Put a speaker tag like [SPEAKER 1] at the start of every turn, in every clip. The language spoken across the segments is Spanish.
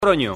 [SPEAKER 1] Logroño.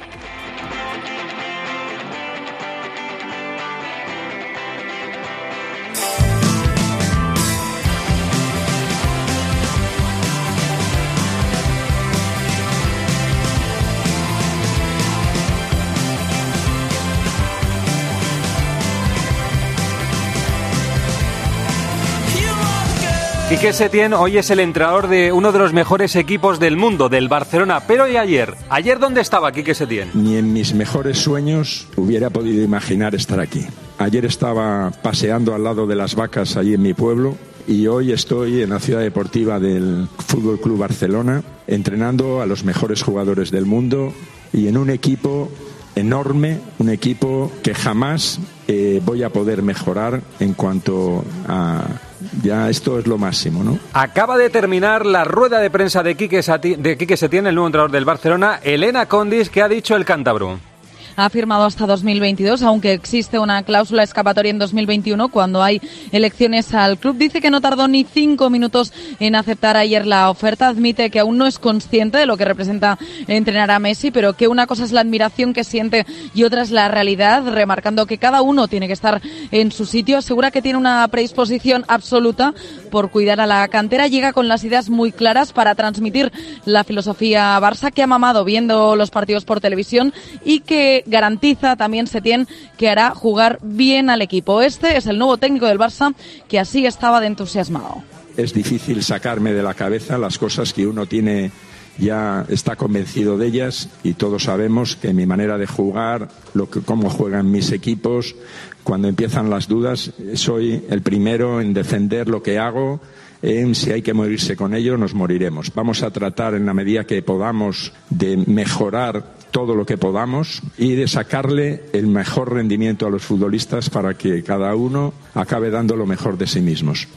[SPEAKER 1] Quique Setién hoy es el entrenador de uno de los mejores equipos del mundo, del Barcelona. Pero ¿y ayer? ¿Ayer dónde estaba Quique Setién?
[SPEAKER 2] Ni en mis mejores sueños hubiera podido imaginar estar aquí. Ayer estaba paseando al lado de las vacas allí en mi pueblo y hoy estoy en la ciudad deportiva del Fútbol Club Barcelona entrenando a los mejores jugadores del mundo y en un equipo enorme, un equipo que jamás voy a poder mejorar en cuanto a... Ya esto es lo máximo, ¿no?
[SPEAKER 1] Acaba de terminar la rueda de prensa de Quique Setién, el nuevo entrenador del Barcelona. Elena Condis, ¿qué ha dicho el cántabro?
[SPEAKER 3] Ha firmado hasta 2022, aunque existe una cláusula escapatoria en 2021 cuando hay elecciones al club. Dice que no tardó ni 5 minutos en aceptar ayer la oferta. Admite que aún no es consciente de lo que representa entrenar a Messi, pero que una cosa es la admiración que siente y otra es la realidad, remarcando que cada uno tiene que estar en su sitio. Asegura que tiene una predisposición absoluta por cuidar a la cantera. Llega con las ideas muy claras para transmitir la filosofía Barça, que ha mamado viendo los partidos por televisión y que garantiza también Setién que hará jugar bien al equipo. Este es el nuevo técnico del Barça que así estaba de entusiasmado.
[SPEAKER 2] Es difícil sacarme de la cabeza las cosas que uno tiene, ya está convencido de ellas y todos sabemos que mi manera de jugar, cómo juegan mis equipos, cuando empiezan las dudas, soy el primero en defender lo que hago. Si hay que morirse con ello, nos moriremos. Vamos a tratar en la medida que podamos de mejorar todo lo que podamos y de sacarle el mejor rendimiento a los futbolistas para que cada uno acabe dando lo mejor de sí mismos.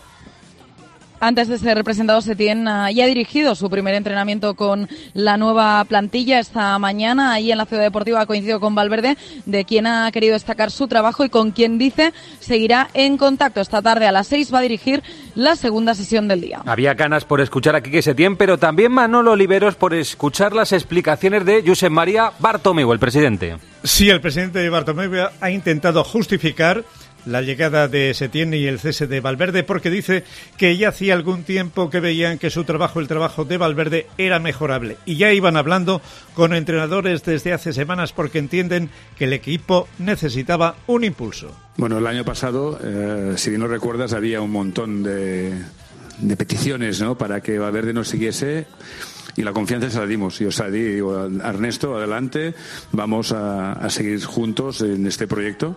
[SPEAKER 3] Antes de ser presentado, Setién ya ha dirigido su primer entrenamiento con la nueva plantilla esta mañana. Ahí en la Ciudad Deportiva ha coincidido con Valverde, de quien ha querido destacar su trabajo y con quien dice seguirá en contacto. Esta tarde a las 6 va a dirigir la segunda sesión del día.
[SPEAKER 1] Había ganas por escuchar a Quique Setién, pero también Manolo Oliveros por escuchar las explicaciones de Josep María Bartomeu, el presidente.
[SPEAKER 4] Sí, el presidente Bartomeu ha intentado justificar la llegada de Setién y el cese de Valverde, porque dice que ya hacía algún tiempo que veían que su trabajo, el trabajo de Valverde, era mejorable. Y ya iban hablando con entrenadores desde hace semanas porque entienden que el equipo necesitaba un impulso.
[SPEAKER 5] Bueno, el año pasado, si bien no recuerdas, había un montón de peticiones, ¿no?, para que Valverde nos siguiese. Y la confianza se la dimos. Yo se la di a Ernesto, adelante, vamos a seguir juntos en este proyecto.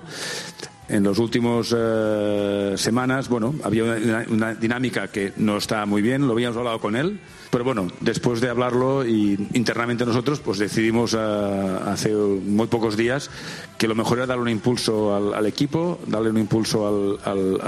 [SPEAKER 5] En las últimas semanas, bueno, había una dinámica que no está muy bien, lo habíamos hablado con él, pero bueno, después de hablarlo y internamente nosotros, pues decidimos hace muy pocos días que lo mejor era darle un impulso al equipo, darle un impulso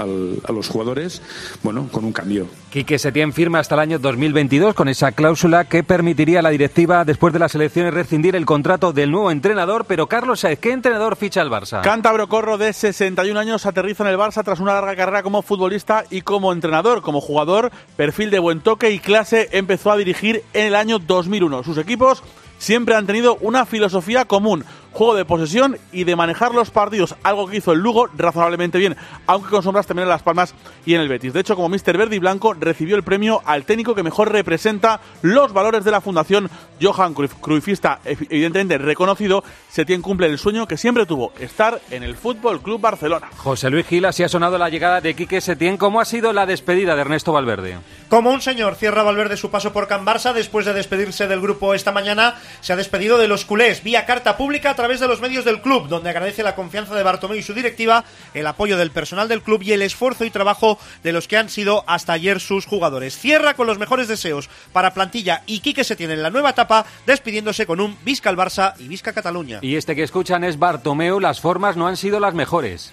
[SPEAKER 5] a los jugadores, bueno, con un cambio.
[SPEAKER 1] Quique Setién firma hasta el año 2022 con esa cláusula que permitiría a la directiva, después de las elecciones, rescindir el contrato del nuevo entrenador. Pero Carlos Saez, ¿qué entrenador ficha el Barça?
[SPEAKER 6] Cántabro Corro, de 61 años, aterriza en el Barça tras una larga carrera como futbolista y como entrenador. Como jugador, perfil de buen toque y clase, empezó a dirigir en el año 2001. Sus equipos siempre han tenido una filosofía común: juego de posesión y de manejar los partidos, algo que hizo el Lugo razonablemente bien, aunque con sombras también en Las Palmas y en el Betis. De hecho, como míster verde y blanco, recibió el premio al técnico que mejor representa los valores de la Fundación Johan Cruyff. Cruyffista evidentemente reconocido, Setién cumple el sueño que siempre tuvo: estar en el Fútbol Club Barcelona.
[SPEAKER 1] José Luis Gil, así ha sonado la llegada de Quique Setién. ¿Cómo ha sido la despedida de Ernesto Valverde?
[SPEAKER 7] Como un señor, cierra Valverde su paso por Can Barça. Después de despedirse del grupo esta mañana, se ha despedido de los culés vía carta pública a través de los medios del club, donde agradece la confianza de Bartomeu y su directiva, el apoyo del personal del club y el esfuerzo y trabajo de los que han sido hasta ayer sus jugadores. Cierra con los mejores deseos para plantilla y Quique Setién en la nueva etapa, despidiéndose con un Visca al Barça y Visca Cataluña.
[SPEAKER 1] Y este que escuchan es Bartomeu. Las formas no han sido las mejores.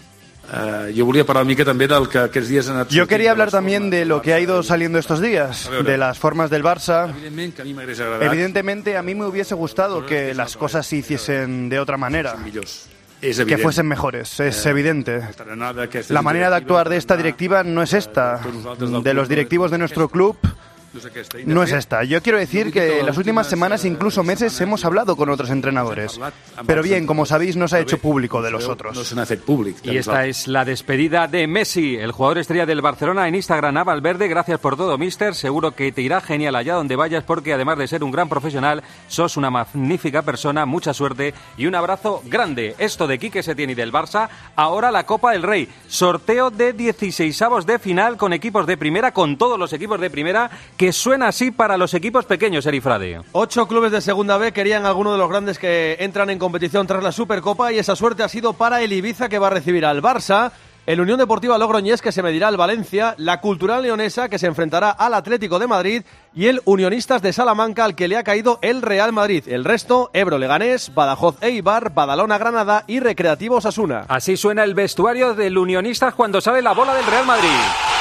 [SPEAKER 8] Yo quería hablar también de lo que ha ido saliendo estos días, de las formas del Barça. Evidentemente a mí me hubiese gustado que las cosas se hiciesen de otra manera, que fuesen mejores, es evidente. La manera de actuar de esta directiva no es esta. De los directivos de nuestro club no es esta. Yo quiero decir que en las últimas semanas, incluso meses, hemos hablado con otros entrenadores. Pero bien, como sabéis, no se ha hecho público de los otros.
[SPEAKER 1] Y esta es la despedida de Messi, el jugador estrella del Barcelona, en Instagram a Valverde. Gracias por todo, mister. Seguro que te irá genial allá donde vayas, porque además de ser un gran profesional, sos una magnífica persona. Mucha suerte y un abrazo grande. Esto de Quique Setién y del Barça. Ahora la Copa del Rey. Sorteo de 16avos de final con equipos de primera, con todos los equipos de primera, que suena así para los equipos pequeños, Erifrade.
[SPEAKER 9] 8 clubes de Segunda B querían alguno de los grandes que entran en competición tras la Supercopa, y esa suerte ha sido para el Ibiza, que va a recibir al Barça, el Unión Deportiva Logroñés, que se medirá al Valencia, la Cultural Leonesa, que se enfrentará al Atlético de Madrid, y el Unionistas de Salamanca, al que le ha caído el Real Madrid. El resto, Ebro Leganés, Badajoz Eibar, Badalona Granada y Recreativo Osasuna.
[SPEAKER 1] Así suena el vestuario del Unionistas cuando sale la bola del Real Madrid.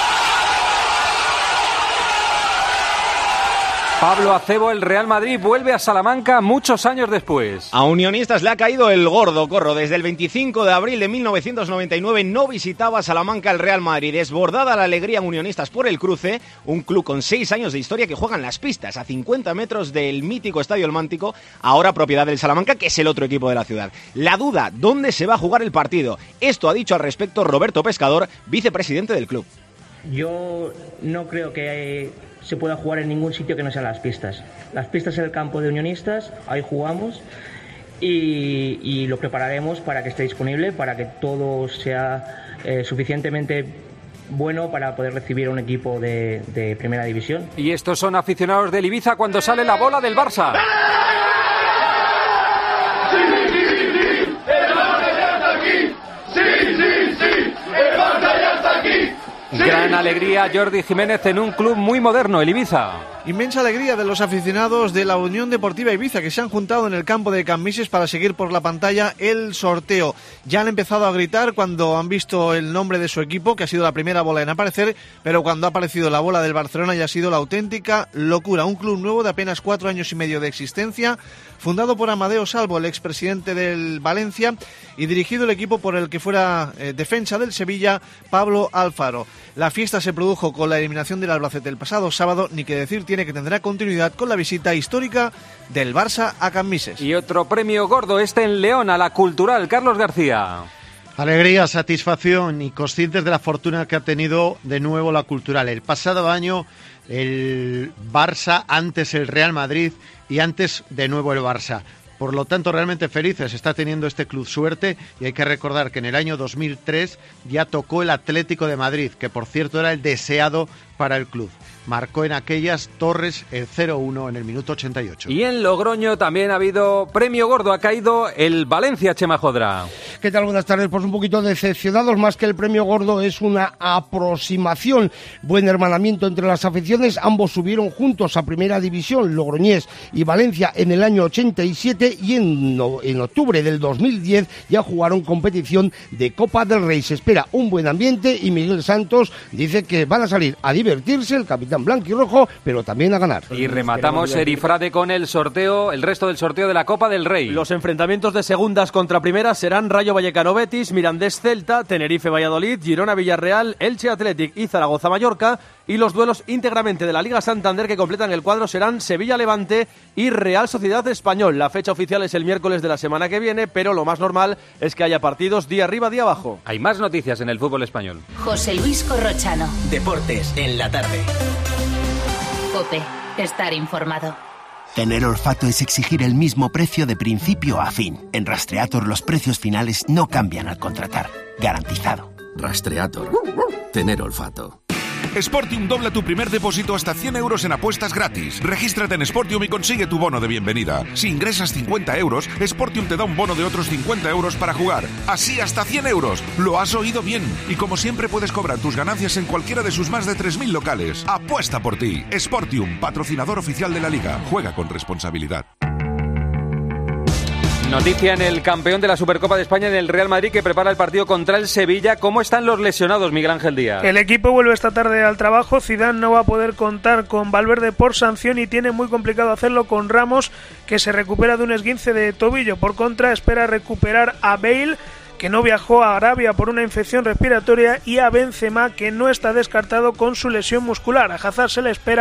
[SPEAKER 1] Pablo Acebo, el Real Madrid vuelve a Salamanca muchos años después.
[SPEAKER 10] A Unionistas le ha caído el gordo corro. Desde el 25 de abril de 1999 no visitaba Salamanca el Real Madrid. Desbordada la alegría en Unionistas por el cruce, un club con 6 años de historia que juega en las pistas, a 50 metros del mítico Estadio El Mántico, ahora propiedad del Salamanca, que es el otro equipo de la ciudad. La duda, ¿dónde se va a jugar el partido? Esto ha dicho al respecto Roberto Pescador, vicepresidente del club.
[SPEAKER 11] Yo no creo que se pueda jugar en ningún sitio que no sean las pistas. Las pistas en el campo de Unionistas, ahí jugamos y lo prepararemos para que esté disponible, para que todo sea suficientemente bueno para poder recibir a un equipo de primera división.
[SPEAKER 1] Y estos son aficionados del Ibiza cuando sale la bola del Barça. Gran alegría, Jordi Jiménez, en un club muy moderno, el Ibiza.
[SPEAKER 12] Inmensa alegría de los aficionados de la Unión Deportiva Ibiza, que se han juntado en el campo de Cambises para seguir por la pantalla el sorteo. Ya han empezado a gritar cuando han visto el nombre de su equipo, que ha sido la primera bola en aparecer, pero cuando ha aparecido la bola del Barcelona ya ha sido la auténtica locura. Un club nuevo de apenas 4 años y medio de existencia, fundado por Amadeo Salvo, el expresidente del Valencia, y dirigido el equipo por el que fuera defensa del Sevilla, Pablo Alfaro. La fiesta se produjo con la eliminación del Albacete el pasado sábado, ni que decir tiene que tendrá continuidad con la visita histórica del Barça a Cambises.
[SPEAKER 1] Y otro premio gordo, en León, a la Cultural, Carlos García.
[SPEAKER 13] Alegría, satisfacción y conscientes de la fortuna que ha tenido de nuevo la Cultural. El pasado año el Barça, antes el Real Madrid y antes de nuevo el Barça. Por lo tanto, realmente felices está teniendo este club suerte, y hay que recordar que en el año 2003 ya tocó el Atlético de Madrid, que por cierto era el deseado para el club. Marcó en aquellas Torres el 0-1 en el minuto 88.
[SPEAKER 1] Y en Logroño también ha habido premio gordo, ha caído el Valencia, Chema Jodra.
[SPEAKER 14] ¿Qué tal? Buenas tardes. Pues un poquito decepcionados, más que el premio gordo es una aproximación. Buen hermanamiento entre las aficiones, ambos subieron juntos a Primera División, Logroñés y Valencia, en el año 87, y en octubre del 2010 ya jugaron competición de Copa del Rey. Se espera un buen ambiente y Miguel Santos dice que van a salir a divertirse, el capitán blanquirrojo, pero también a ganar.
[SPEAKER 1] Y rematamos, Erifrade, con el sorteo, el resto del sorteo de la Copa del Rey.
[SPEAKER 9] Los enfrentamientos de segundas contra primeras serán Rayo Vallecano Betis, Mirandés Celta, Tenerife Valladolid, Girona Villarreal, Elche Athletic y Zaragoza Mallorca, y los duelos íntegramente de la Liga Santander que completan el cuadro serán Sevilla Levante y Real Sociedad Español. La fecha oficial es el miércoles de la semana que viene, pero lo más normal es que haya partidos día arriba, día abajo.
[SPEAKER 1] Hay más noticias en el fútbol español.
[SPEAKER 15] José Luis Corrochano.
[SPEAKER 16] Deportes en la tarde.
[SPEAKER 15] COPE. Estar informado.
[SPEAKER 16] Tener olfato es exigir el mismo precio de principio a fin. En Rastreator los precios finales no cambian al contratar. Garantizado.
[SPEAKER 17] Rastreator. Tener olfato.
[SPEAKER 18] Sportium dobla tu primer depósito hasta 100 euros en apuestas gratis. Regístrate en Sportium y consigue tu bono de bienvenida. Si ingresas 50 euros, Sportium te da un bono de otros 50 euros para jugar. Así hasta 100 euros. Lo has oído bien. Y como siempre puedes cobrar tus ganancias en cualquiera de sus más de 3.000 locales. Apuesta por ti. Sportium, patrocinador oficial de la Liga. Juega con responsabilidad.
[SPEAKER 1] Noticia en el campeón de la Supercopa de España, en el Real Madrid, que prepara el partido contra el Sevilla. ¿Cómo están los lesionados, Miguel Ángel Díaz?
[SPEAKER 19] El equipo vuelve esta tarde al trabajo. Zidane no va a poder contar con Valverde por sanción y tiene muy complicado hacerlo con Ramos, que se recupera de un esguince de tobillo. Por contra, espera recuperar a Bale, que no viajó a Arabia por una infección respiratoria, y a Benzema, que no está descartado con su lesión muscular. A Hazard se le espera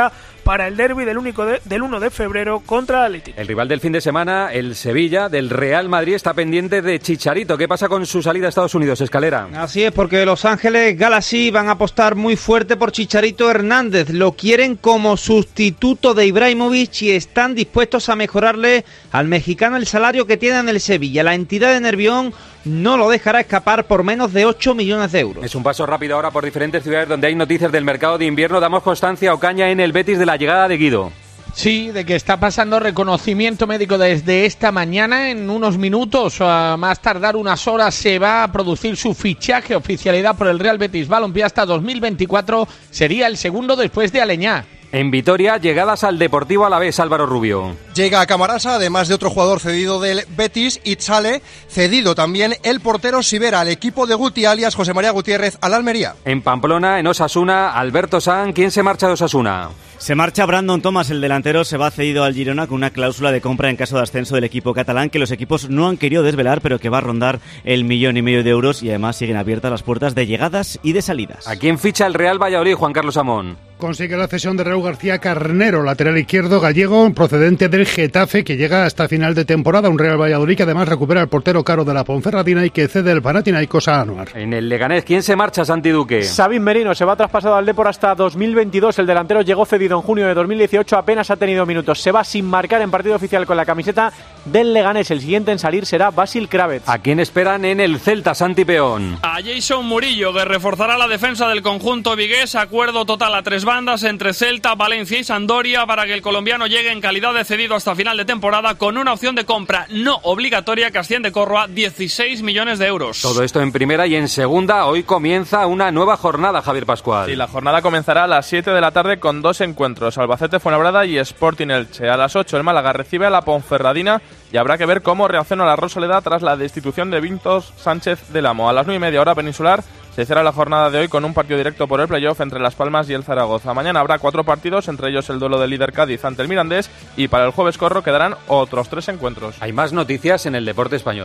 [SPEAKER 19] para el derbi del 1 de febrero contra el Atlético.
[SPEAKER 1] El rival del fin de semana, el Sevilla, del Real Madrid, está pendiente de Chicharito. ¿Qué pasa con su salida a Estados Unidos, Escalera?
[SPEAKER 20] Así es, porque Los Ángeles Galaxy van a apostar muy fuerte por Chicharito Hernández. Lo quieren como sustituto de Ibrahimovic y están dispuestos a mejorarle al mexicano el salario que tiene en el Sevilla. La entidad de Nervión no lo dejará escapar por menos de 8 millones de euros.
[SPEAKER 1] Es un paso rápido ahora por diferentes ciudades donde hay noticias del mercado de invierno. Damos constancia, Ocaña, en el Betis de la llegada de Guido.
[SPEAKER 21] Sí, de que está pasando reconocimiento médico desde esta mañana. En unos minutos, a más tardar unas horas, se va a producir su fichaje, oficialidad por el Real Betis Balompié hasta 2024. Sería el segundo después de Aleñá.
[SPEAKER 1] En Vitoria, llegadas al Deportivo Alavés, Álvaro Rubio.
[SPEAKER 22] Llega a Camarasa, además de otro jugador cedido del Betis, Itzale, cedido también el portero Sivera al equipo de Guti, alias José María Gutiérrez, al Almería.
[SPEAKER 1] En Pamplona, en Osasuna, Alberto San. ¿Quién se marcha de Osasuna?
[SPEAKER 23] Se marcha Brandon Thomas, el delantero se va cedido al Girona con una cláusula de compra en caso de ascenso del equipo catalán que los equipos no han querido desvelar, pero que va a rondar el 1,5 millones de euros y además siguen abiertas las puertas de llegadas y de salidas.
[SPEAKER 1] ¿A quién ficha el Real Valladolid, Juan Carlos Amón?
[SPEAKER 24] Consigue la cesión de Raúl García Carnero, lateral izquierdo gallego procedente del Getafe, que llega hasta final de temporada. Un Real Valladolid que además recupera el portero caro de la Ponferradina y que cede el Panathinaikos a Anuar.
[SPEAKER 1] En el Leganés, ¿quién se marcha, Santi Duque?
[SPEAKER 25] Sabin Merino se va traspasado al Depor hasta 2022. El delantero llegó cedido en junio de 2018, apenas ha tenido minutos. Se va sin marcar en partido oficial con la camiseta del Leganés. El siguiente en salir será Basil Kravets.
[SPEAKER 1] ¿A quién esperan en el Celta, Santi Peón?
[SPEAKER 26] A Jason Murillo, que reforzará la defensa del conjunto vigués. Acuerdo total a 3 bandas entre Celta, Valencia y Sampdoria para que el colombiano llegue en calidad de cedido hasta final de temporada con una opción de compra no obligatoria que asciende corro a 16 millones de euros.
[SPEAKER 1] Todo esto en primera y en segunda. Hoy comienza una nueva jornada, Javier Pascual.
[SPEAKER 27] Sí, la jornada comenzará a las 7 de la tarde con 2 encuentros, Albacete Fuenlabrada y Sporting Elche. A las 8 el Málaga recibe a la Ponferradina y habrá que ver cómo reacciona la Rosaleda tras la destitución de Vintos Sánchez del Amo. A las 9:30 hora peninsular se cierra la jornada de hoy con un partido directo por el playoff entre Las Palmas y el Zaragoza. Mañana habrá 4 partidos, entre ellos el duelo del líder Cádiz ante el Mirandés, y para el jueves corro quedarán otros 3 encuentros.
[SPEAKER 1] Hay más noticias en el deporte español.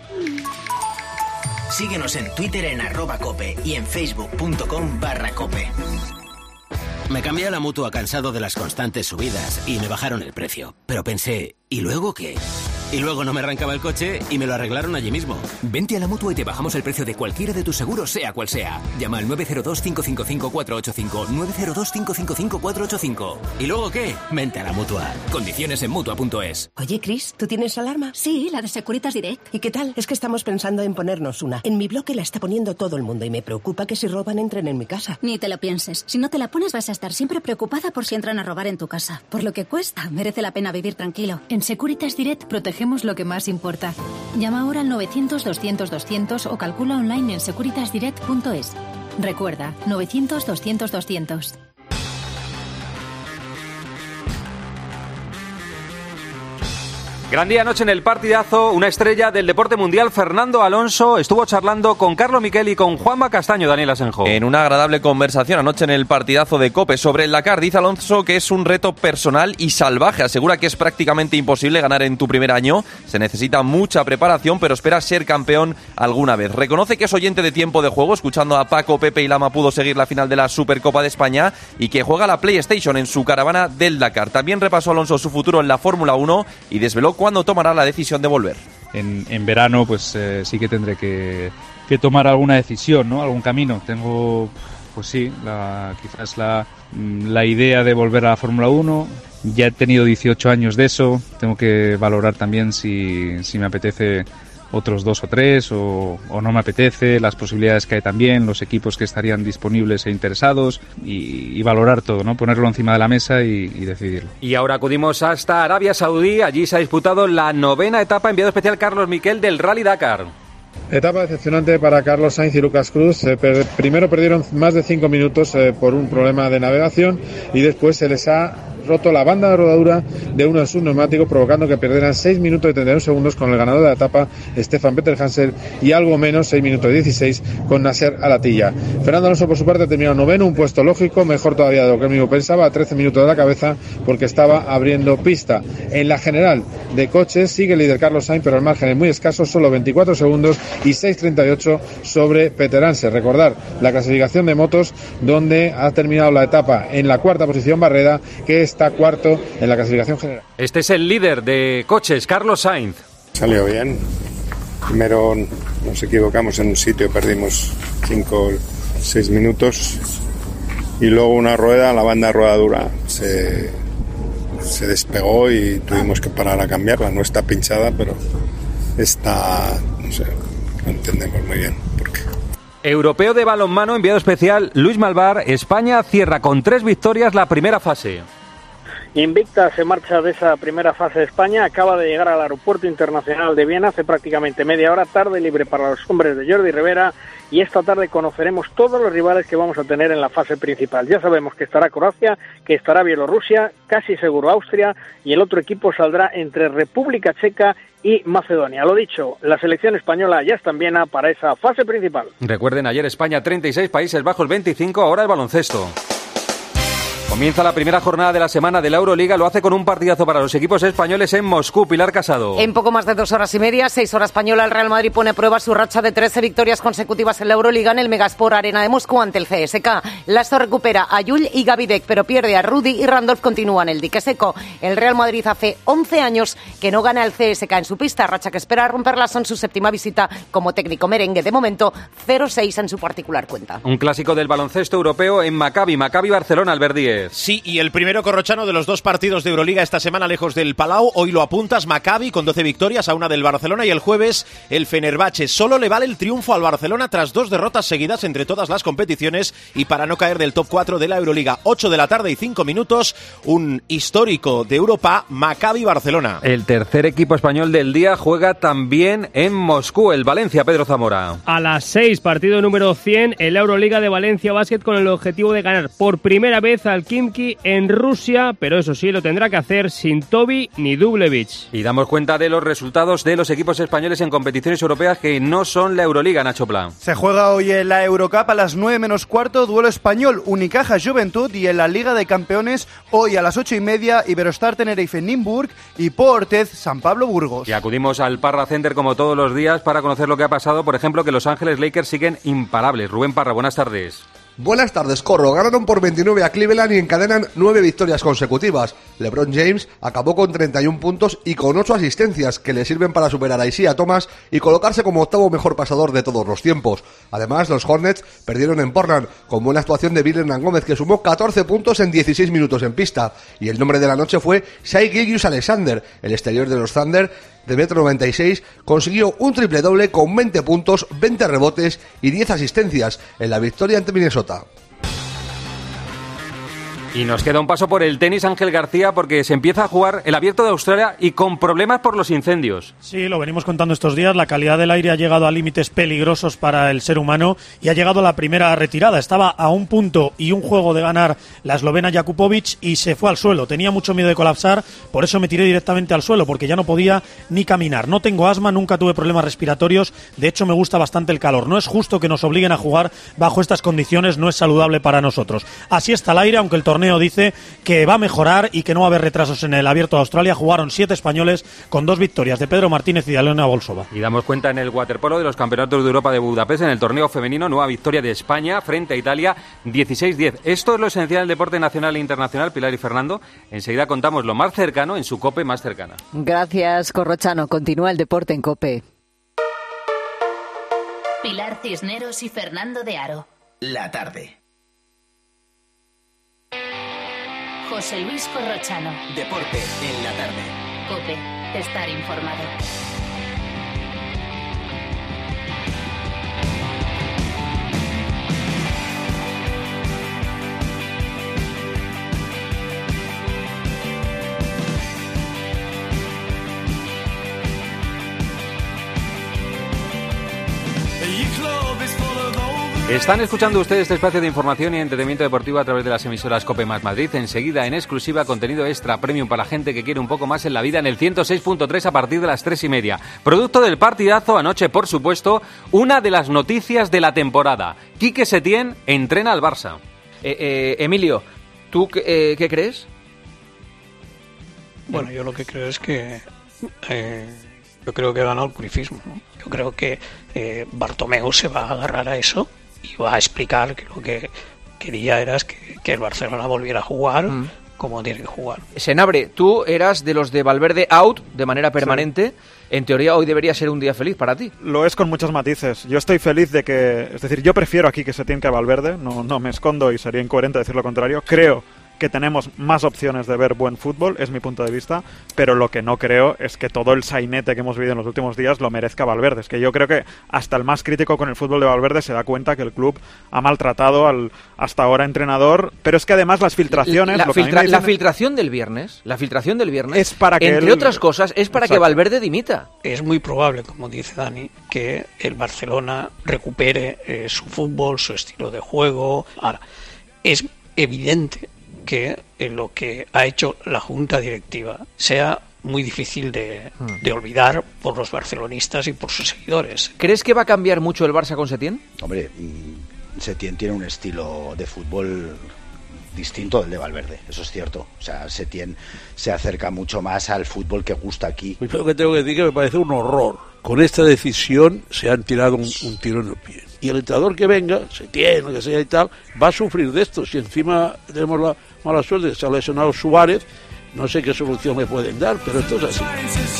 [SPEAKER 28] Síguenos en Twitter en @cope y en facebook.com/cope. Me cambié a la Mutua cansado de las constantes subidas y me bajaron el precio. Pero pensé, ¿y luego qué? Y luego no me arrancaba el coche y me lo arreglaron allí mismo. Vente a la Mutua y te bajamos el precio de cualquiera de tus seguros, sea cual sea. Llama al 902-555-485, 902-555-485. ¿Y luego qué? Vente a la Mutua. Condiciones en Mutua.es.
[SPEAKER 29] Oye, Chris, ¿tú tienes alarma? Sí, la de Securitas Direct. ¿Y qué tal? Es que estamos pensando en ponernos una. En mi bloque la está poniendo todo el mundo y me preocupa que si roban entren en mi casa.
[SPEAKER 30] Ni te lo pienses. Si no te la pones vas a estar siempre preocupada por si entran a robar en tu casa. Por lo que cuesta, merece la pena vivir tranquilo. En Securitas Direct protegemos lo que más importa. Llama ahora al 900-200-200 o calcula online en securitasdirect.es. Recuerda, 900-200-200.
[SPEAKER 1] Gran día anoche en el partidazo, una estrella del deporte mundial, Fernando Alonso, estuvo charlando con Carlos Miquel y con Juanma Castaño, Daniel Asenjo.
[SPEAKER 31] En una agradable conversación anoche en el partidazo de COPE sobre el Dakar, dice Alonso que es un reto personal y salvaje. Asegura que es prácticamente imposible ganar en tu primer año, se necesita mucha preparación, pero espera ser campeón alguna vez. Reconoce que es oyente de Tiempo de Juego, escuchando a Paco, Pepe y Lama pudo seguir la final de la Supercopa de España y que juega la PlayStation en su caravana del Dakar. También repasó Alonso su futuro en la Fórmula 1 y desveló cuándo tomará la decisión de volver.
[SPEAKER 32] En verano pues sí que tendré que tomar alguna decisión, ¿no? Algún camino. Tengo, pues sí, quizás la idea de volver a la Fórmula 1. Ya he tenido 18 años de eso. Tengo que valorar también si me apetece otros 2 o 3 o no me apetece, las posibilidades que hay también, los equipos que estarían disponibles e interesados y valorar todo, ¿no? Ponerlo encima de la mesa y decidirlo.
[SPEAKER 1] Y ahora acudimos hasta Arabia Saudí, allí se ha disputado la 9ª etapa, enviado especial Carlos Miquel del Rally Dakar.
[SPEAKER 33] Etapa decepcionante para Carlos Sainz y Lucas Cruz. Primero perdieron más de 5 minutos por un problema de navegación y después se les ha roto la banda de rodadura de uno de sus neumáticos, provocando que perdieran 6 minutos y 31 segundos con el ganador de la etapa, Stefan Peter Hansel, y algo menos, 6 minutos y 16, con Nasser Al-Attiyah. Fernando Alonso, por su parte, terminó noveno, un puesto lógico, mejor todavía de lo que él mismo pensaba, a 13 minutos de la cabeza, porque estaba abriendo pista. En la general de coches sigue el líder Carlos Sainz, pero el margen es muy escaso, solo 24 segundos y 6.38 sobre Peter Hansel. Recordar la clasificación de motos, donde ha terminado la etapa en la cuarta posición Barreda, que está cuarto en la clasificación general.
[SPEAKER 1] Este es el líder de coches, Carlos Sainz.
[SPEAKER 2] Salió bien. Primero nos equivocamos en un sitio, perdimos 5 o 6 minutos. Y luego una rueda, la banda de rodadura, se despegó y tuvimos que parar a cambiarla. No está pinchada, pero está, no sé, no entendemos muy bien por qué.
[SPEAKER 1] Europeo de balonmano, enviado especial Luis Malvar. España cierra con 3 victorias la primera fase.
[SPEAKER 3] Invicta se marcha de esa primera fase de España, acaba de llegar al aeropuerto internacional de Viena hace prácticamente media hora, tarde libre para los hombres de Jordi Rivera, y esta tarde conoceremos todos los rivales que vamos a tener en la fase principal. Ya sabemos que estará Croacia, que estará Bielorrusia, casi seguro Austria, y el otro equipo saldrá entre República Checa y Macedonia. Lo dicho, la selección española ya está en Viena para esa fase principal.
[SPEAKER 1] Recuerden, ayer España 36, Países Bajos 25, ahora el baloncesto. Comienza la primera jornada de la semana de la Euroliga, lo hace con un partidazo para los equipos españoles en Moscú. Pilar Casado.
[SPEAKER 4] En poco más de 2 horas y media, 6 horas española, el Real Madrid pone a prueba su racha de 13 victorias consecutivas en la Euroliga en el Megasport Arena de Moscú ante el CSKA. Lasso recupera a Yul y Gavidec, pero pierde a Rudy y Randolph continúa en el dique seco. El Real Madrid hace 11 años que no gana el CSKA en su pista, racha que espera romperla en su séptima visita como técnico merengue. De momento, 0-6 en su particular cuenta.
[SPEAKER 1] Un clásico del baloncesto europeo en Maccabi Barcelona, Albert Díez.
[SPEAKER 5] Sí, y el primero corrochano de los 2 partidos de Euroliga esta semana lejos del Palau. Hoy lo apuntas, Maccabi con 12 victorias a una del Barcelona, y el jueves el Fenerbahce. Solo le vale el triunfo al Barcelona tras 2 derrotas seguidas entre todas las competiciones y para no caer del top 4 de la Euroliga. 8 de la tarde y 5 minutos, un histórico de Europa, Maccabi Barcelona.
[SPEAKER 1] El tercer equipo español del día juega también en Moscú, el Valencia, Pedro Zamora.
[SPEAKER 6] A las 6, partido número 100 en la Euroliga de Valencia Basket, con el objetivo de ganar por primera vez al Khimki en Rusia, pero eso sí, lo tendrá que hacer sin Toby ni Dublevich.
[SPEAKER 1] Y damos cuenta de los resultados de los equipos españoles en competiciones europeas que no son la Euroliga, Nacho Pla.
[SPEAKER 7] Se juega hoy en la Eurocup a las 9 menos cuarto, duelo español, Unicaja Juventud, y en la Liga de Campeones hoy a las 8:30, Iberostar Tenerife Nimburg y Portez San Pablo Burgos.
[SPEAKER 1] Y acudimos al Parra Center como todos los días para conocer lo que ha pasado, por ejemplo, que Los Ángeles Lakers siguen imparables. Rubén Parra, buenas tardes.
[SPEAKER 8] Buenas tardes, Corro. Ganaron por 29 a Cleveland y encadenan 9 victorias consecutivas. LeBron James acabó con 31 puntos y con 8 asistencias que le sirven para superar a Isaiah Thomas y colocarse como octavo mejor pasador de todos los tiempos. Además, los Hornets perdieron en Portland con buena actuación de Bill Hernán Gómez, que sumó 14 puntos en 16 minutos en pista. Y el nombre de la noche fue Shai Gilgeous-Alexander. El exterior de los Thunder, de 1,96 m, consiguió un triple doble con 20 puntos, 20 rebotes y 10 asistencias en la victoria ante Minnesota.
[SPEAKER 1] Y nos queda un paso por el tenis, Ángel García, porque se empieza a jugar el Abierto de Australia y con problemas por los incendios.
[SPEAKER 9] Sí, lo venimos contando estos días. La calidad del aire ha llegado a límites peligrosos para el ser humano y ha llegado la primera retirada. Estaba a un punto y un juego de ganar la eslovena Jakupovic y se fue al suelo. Tenía mucho miedo de colapsar, por eso me tiré directamente al suelo, porque ya no podía ni caminar. No tengo asma, nunca tuve problemas respiratorios. De hecho, me gusta bastante el calor. No es justo que nos obliguen a jugar bajo estas condiciones, no es saludable para nosotros. Así está el aire, aunque el torneo dice que va a mejorar y que no va a haber retrasos en el Abierto de Australia. Jugaron 7 españoles con 2 victorias de Pedro Martínez y de Alena Bolsova.
[SPEAKER 1] Y damos cuenta en el waterpolo de los campeonatos de Europa de Budapest, en el torneo femenino, nueva victoria de España frente a Italia, 16-10. Esto es lo esencial del deporte nacional e internacional. Pilar y Fernando, enseguida contamos lo más cercano en su COPE más cercana.
[SPEAKER 10] Gracias, Corrochano. Continúa el deporte en COPE.
[SPEAKER 15] Pilar Cisneros y Fernando de Aro.
[SPEAKER 28] La tarde.
[SPEAKER 15] José Luis Corrochano.
[SPEAKER 28] Deporte en la tarde.
[SPEAKER 15] COPE. Estar informado.
[SPEAKER 1] Están escuchando ustedes este espacio de información y entretenimiento deportivo a través de las emisoras COPE más Madrid. Enseguida, en exclusiva, contenido extra premium para gente que quiere un poco más en la vida en el 106.3 a partir de las 3:30. Producto del partidazo anoche, por supuesto, una de las noticias de la temporada. Quique Setién entrena al Barça.
[SPEAKER 11] Emilio, ¿tú qué crees?
[SPEAKER 12] Bueno, yo lo que creo es que yo creo que ha ganado el purifismo, ¿no? Yo creo que Bartomeu se va a agarrar a eso y va a explicar que lo que quería era que el Barcelona volviera a jugar como tiene que jugar.
[SPEAKER 11] Senabre, tú eras de los de Valverde out de manera permanente. Sí. En teoría hoy debería ser un día feliz para ti.
[SPEAKER 13] Lo es con muchos matices. Yo estoy feliz de que... Es decir, yo prefiero aquí que Setién que a Valverde. No me escondo y sería incoherente decir lo contrario. Creo que tenemos más opciones de ver buen fútbol, es mi punto de vista, pero lo que no creo es que todo el sainete que hemos vivido en los últimos días lo merezca Valverde. Es que yo creo que hasta el más crítico con el fútbol de Valverde se da cuenta que el club ha maltratado al hasta ahora entrenador, pero es que además las filtraciones...
[SPEAKER 11] La filtración del viernes
[SPEAKER 13] es para que
[SPEAKER 11] entre otras cosas, es para que Valverde dimita.
[SPEAKER 12] Es muy probable, como dice Dani, que el Barcelona recupere su fútbol, su estilo de juego. Ahora, es evidente que lo que ha hecho la junta directiva sea muy difícil de olvidar por los barcelonistas y por sus seguidores.
[SPEAKER 11] ¿Crees que va a cambiar mucho el Barça con Setién?
[SPEAKER 14] Hombre, Setién tiene un estilo de fútbol distinto del de Valverde, eso es cierto. O sea, Setién se acerca mucho más al fútbol que gusta aquí.
[SPEAKER 16] Pues lo que tengo que decir que me parece un horror. Con esta decisión se han tirado un tiro en el pie. Y el entrenador que venga, Setién, lo que sea y tal, va a sufrir de esto. Si encima tenemos la mala suerte de que se ha lesionado Suárez, no sé qué solución me pueden dar, pero esto es así.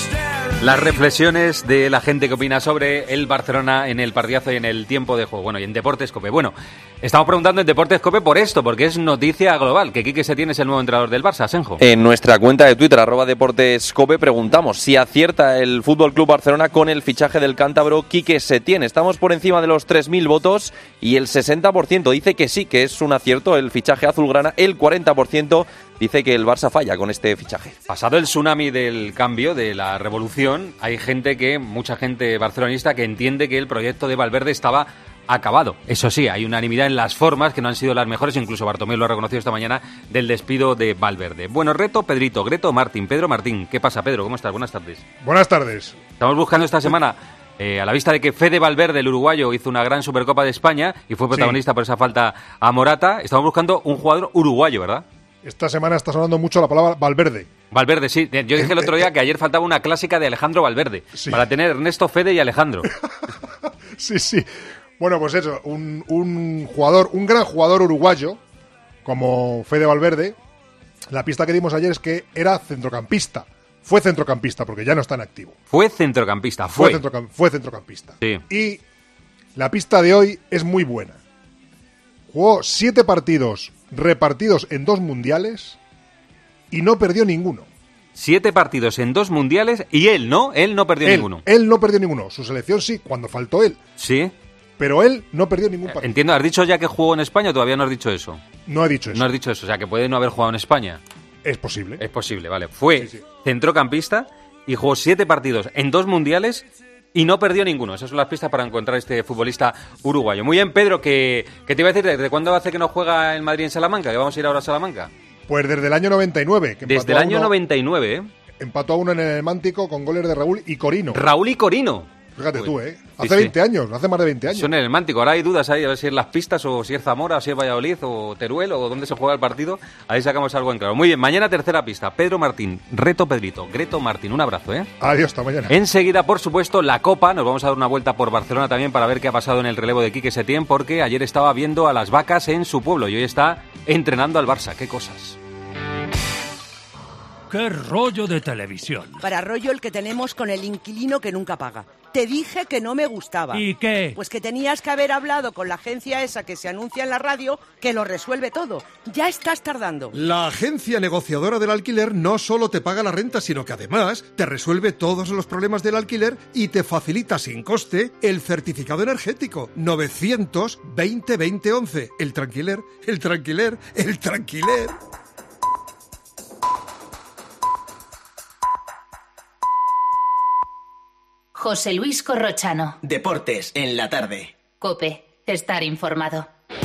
[SPEAKER 1] Las reflexiones de la gente que opina sobre el Barcelona en el partidazo y en el tiempo de juego. Bueno, y en Deportes COPE. Bueno, estamos preguntando en Deportes COPE por esto, porque es noticia global, que Quique Setién es el nuevo entrenador del Barça, Senjo.
[SPEAKER 31] En nuestra cuenta de Twitter, @DeportesCope, preguntamos si acierta el FC Barcelona con el fichaje del cántabro Quique Setién. Estamos por encima de los 3.000 votos y el 60% dice que sí, que es un acierto el fichaje azulgrana. El 40% dice que el Barça falla con este fichaje.
[SPEAKER 1] Pasado el tsunami del cambio, de la revolución, hay mucha gente barcelonista que entiende que el proyecto de Valverde estaba acabado. Eso sí, hay unanimidad en las formas que no han sido las mejores, incluso Bartomeu lo ha reconocido esta mañana, del despido de Valverde. Bueno, reto Pedrito, Greto Martín, Pedro Martín. ¿Qué pasa, Pedro? ¿Cómo estás? Buenas tardes.
[SPEAKER 17] Buenas tardes.
[SPEAKER 1] Estamos buscando esta semana, a la vista de que Fede Valverde, el uruguayo, hizo una gran Supercopa de España y fue protagonista por esa falta a Morata, estamos buscando un jugador uruguayo, ¿verdad?
[SPEAKER 17] Esta semana está sonando mucho la palabra Valverde.
[SPEAKER 1] Valverde, sí. Yo dije el otro día que ayer faltaba una clásica de Alejandro Valverde, para tener Ernesto, Fede y Alejandro.
[SPEAKER 17] Sí. Bueno, pues eso, un gran jugador uruguayo, como Fede Valverde. La pista que dimos ayer es que era centrocampista. Fue centrocampista, porque ya no está en activo.
[SPEAKER 1] Fue centrocampista.
[SPEAKER 17] Fue centrocampista.
[SPEAKER 1] Sí.
[SPEAKER 17] Y la pista de hoy es muy buena. Jugó 7 partidos repartidos en 2 mundiales y no perdió ninguno.
[SPEAKER 1] 7 partidos en 2 mundiales y él no perdió ninguno.
[SPEAKER 17] Él no perdió ninguno. Su selección sí, cuando faltó él.
[SPEAKER 1] Sí.
[SPEAKER 17] Pero él no perdió ningún partido.
[SPEAKER 1] Entiendo, ¿has dicho ya que jugó en España o todavía no has dicho eso?
[SPEAKER 17] No he dicho eso.
[SPEAKER 1] No has dicho eso, o sea, que puede no haber jugado en España.
[SPEAKER 17] Es posible.
[SPEAKER 1] Es posible, vale. Fue centrocampista y jugó 7 partidos en 2 mundiales y no perdió ninguno. Esas son las pistas para encontrar a este futbolista uruguayo. Muy bien, Pedro, ¿qué te iba a decir? ¿Desde cuándo hace que no juega el Madrid en Salamanca? ¿Que vamos a ir ahora a Salamanca?
[SPEAKER 17] Pues desde el año 99.
[SPEAKER 1] Desde el año 99, ¿eh?
[SPEAKER 17] Empató a 1 en el Mántico con goles de Raúl y Corino.
[SPEAKER 1] Raúl y Corino.
[SPEAKER 17] Fíjate tú, Hace 20 años, hace más de 20 años.
[SPEAKER 1] Son en el Mántico. Ahora hay dudas ahí, a ver si es las pistas o si es Zamora, o si es Valladolid o Teruel o dónde se juega el partido. Ahí sacamos algo en claro. Muy bien, mañana tercera pista. Pedro Martín, reto Pedrito, Greto Martín. Un abrazo,
[SPEAKER 17] Adiós, hasta mañana.
[SPEAKER 1] Enseguida, por supuesto, la Copa. Nos vamos a dar una vuelta por Barcelona también para ver qué ha pasado en el relevo de Quique Setién, porque ayer estaba viendo a las vacas en su pueblo y hoy está entrenando al Barça. Qué cosas.
[SPEAKER 18] ¡Qué rollo de televisión!
[SPEAKER 19] Para rollo el que tenemos con el inquilino que nunca paga. Te dije que no me gustaba.
[SPEAKER 18] ¿Y qué?
[SPEAKER 19] Pues que tenías que haber hablado con la agencia esa que se anuncia en la radio, que lo resuelve todo. Ya estás tardando.
[SPEAKER 20] La agencia negociadora del alquiler no solo te paga la renta, sino que además te resuelve todos los problemas del alquiler y te facilita sin coste el certificado energético. 920-2011. El tranquiler, el tranquiler, el tranquiler.
[SPEAKER 15] José Luis Corrochano.
[SPEAKER 28] Deportes en la tarde.
[SPEAKER 15] COPE. estar informado.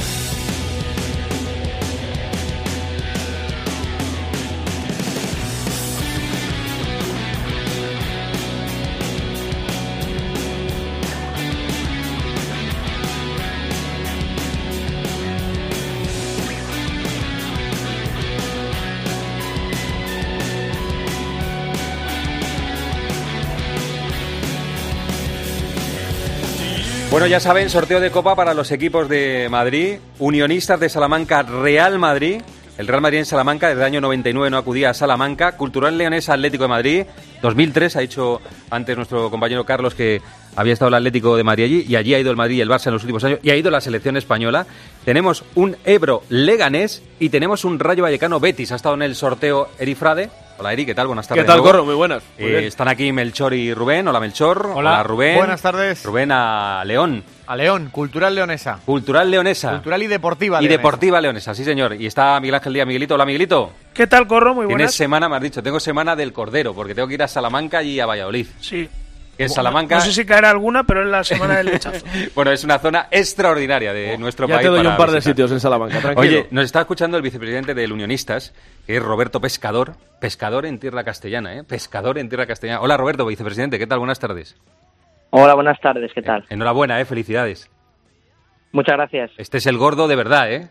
[SPEAKER 1] Bueno, ya saben, sorteo de Copa para los equipos de Madrid, Unionistas de Salamanca, Real Madrid. El Real Madrid en Salamanca desde el año 99 no acudía a Salamanca. Cultural Leonesa, Atlético de Madrid. 2003 ha dicho antes nuestro compañero Carlos que había estado el Atlético de Madrid allí, y allí ha ido el Madrid y el Barça en los últimos años, y ha ido la selección española. Tenemos un Ebro Leganés y tenemos un Rayo Vallecano Betis. Ha estado en el sorteo Eri Frade. Hola Eri, ¿qué tal? Buenas tardes.
[SPEAKER 2] ¿Qué tal, Corro? Muy buenas. Muy bien.
[SPEAKER 1] Están aquí Melchor y Rubén. Hola Melchor.
[SPEAKER 2] Hola
[SPEAKER 1] Rubén.
[SPEAKER 2] Buenas tardes.
[SPEAKER 1] Rubén a León.
[SPEAKER 2] A León, Cultural Leonesa.
[SPEAKER 1] Cultural Leonesa.
[SPEAKER 2] Cultural y Deportiva
[SPEAKER 1] Y
[SPEAKER 2] Leonesa.
[SPEAKER 1] Deportiva Leonesa, sí señor. Y está Miguel Ángel Díaz. Miguelito. Hola Miguelito.
[SPEAKER 3] ¿Qué tal, Corro? Muy
[SPEAKER 1] Tienes
[SPEAKER 3] buenas.
[SPEAKER 1] semana, me has dicho, tengo semana del Cordero, porque tengo que ir a Salamanca y a Valladolid.
[SPEAKER 3] Sí.
[SPEAKER 1] Que en Salamanca...
[SPEAKER 3] No sé si caerá alguna, pero es la semana del lechazo.
[SPEAKER 1] Bueno, es una zona extraordinaria de nuestro
[SPEAKER 2] Ya
[SPEAKER 1] país.
[SPEAKER 2] te doy
[SPEAKER 1] para
[SPEAKER 2] un par de
[SPEAKER 1] visitar.
[SPEAKER 2] sitios en Salamanca, tranquilo.
[SPEAKER 1] Oye, nos está escuchando el vicepresidente del Unionistas, que es Roberto Pescador. Pescador en tierra castellana, ¿eh? Pescador en tierra castellana. Hola Roberto, vicepresidente, ¿qué tal? Buenas tardes.
[SPEAKER 21] Hola, buenas tardes, ¿qué tal?
[SPEAKER 1] Enhorabuena, felicidades.
[SPEAKER 21] Muchas gracias.
[SPEAKER 1] Este es el gordo de verdad, ¿eh?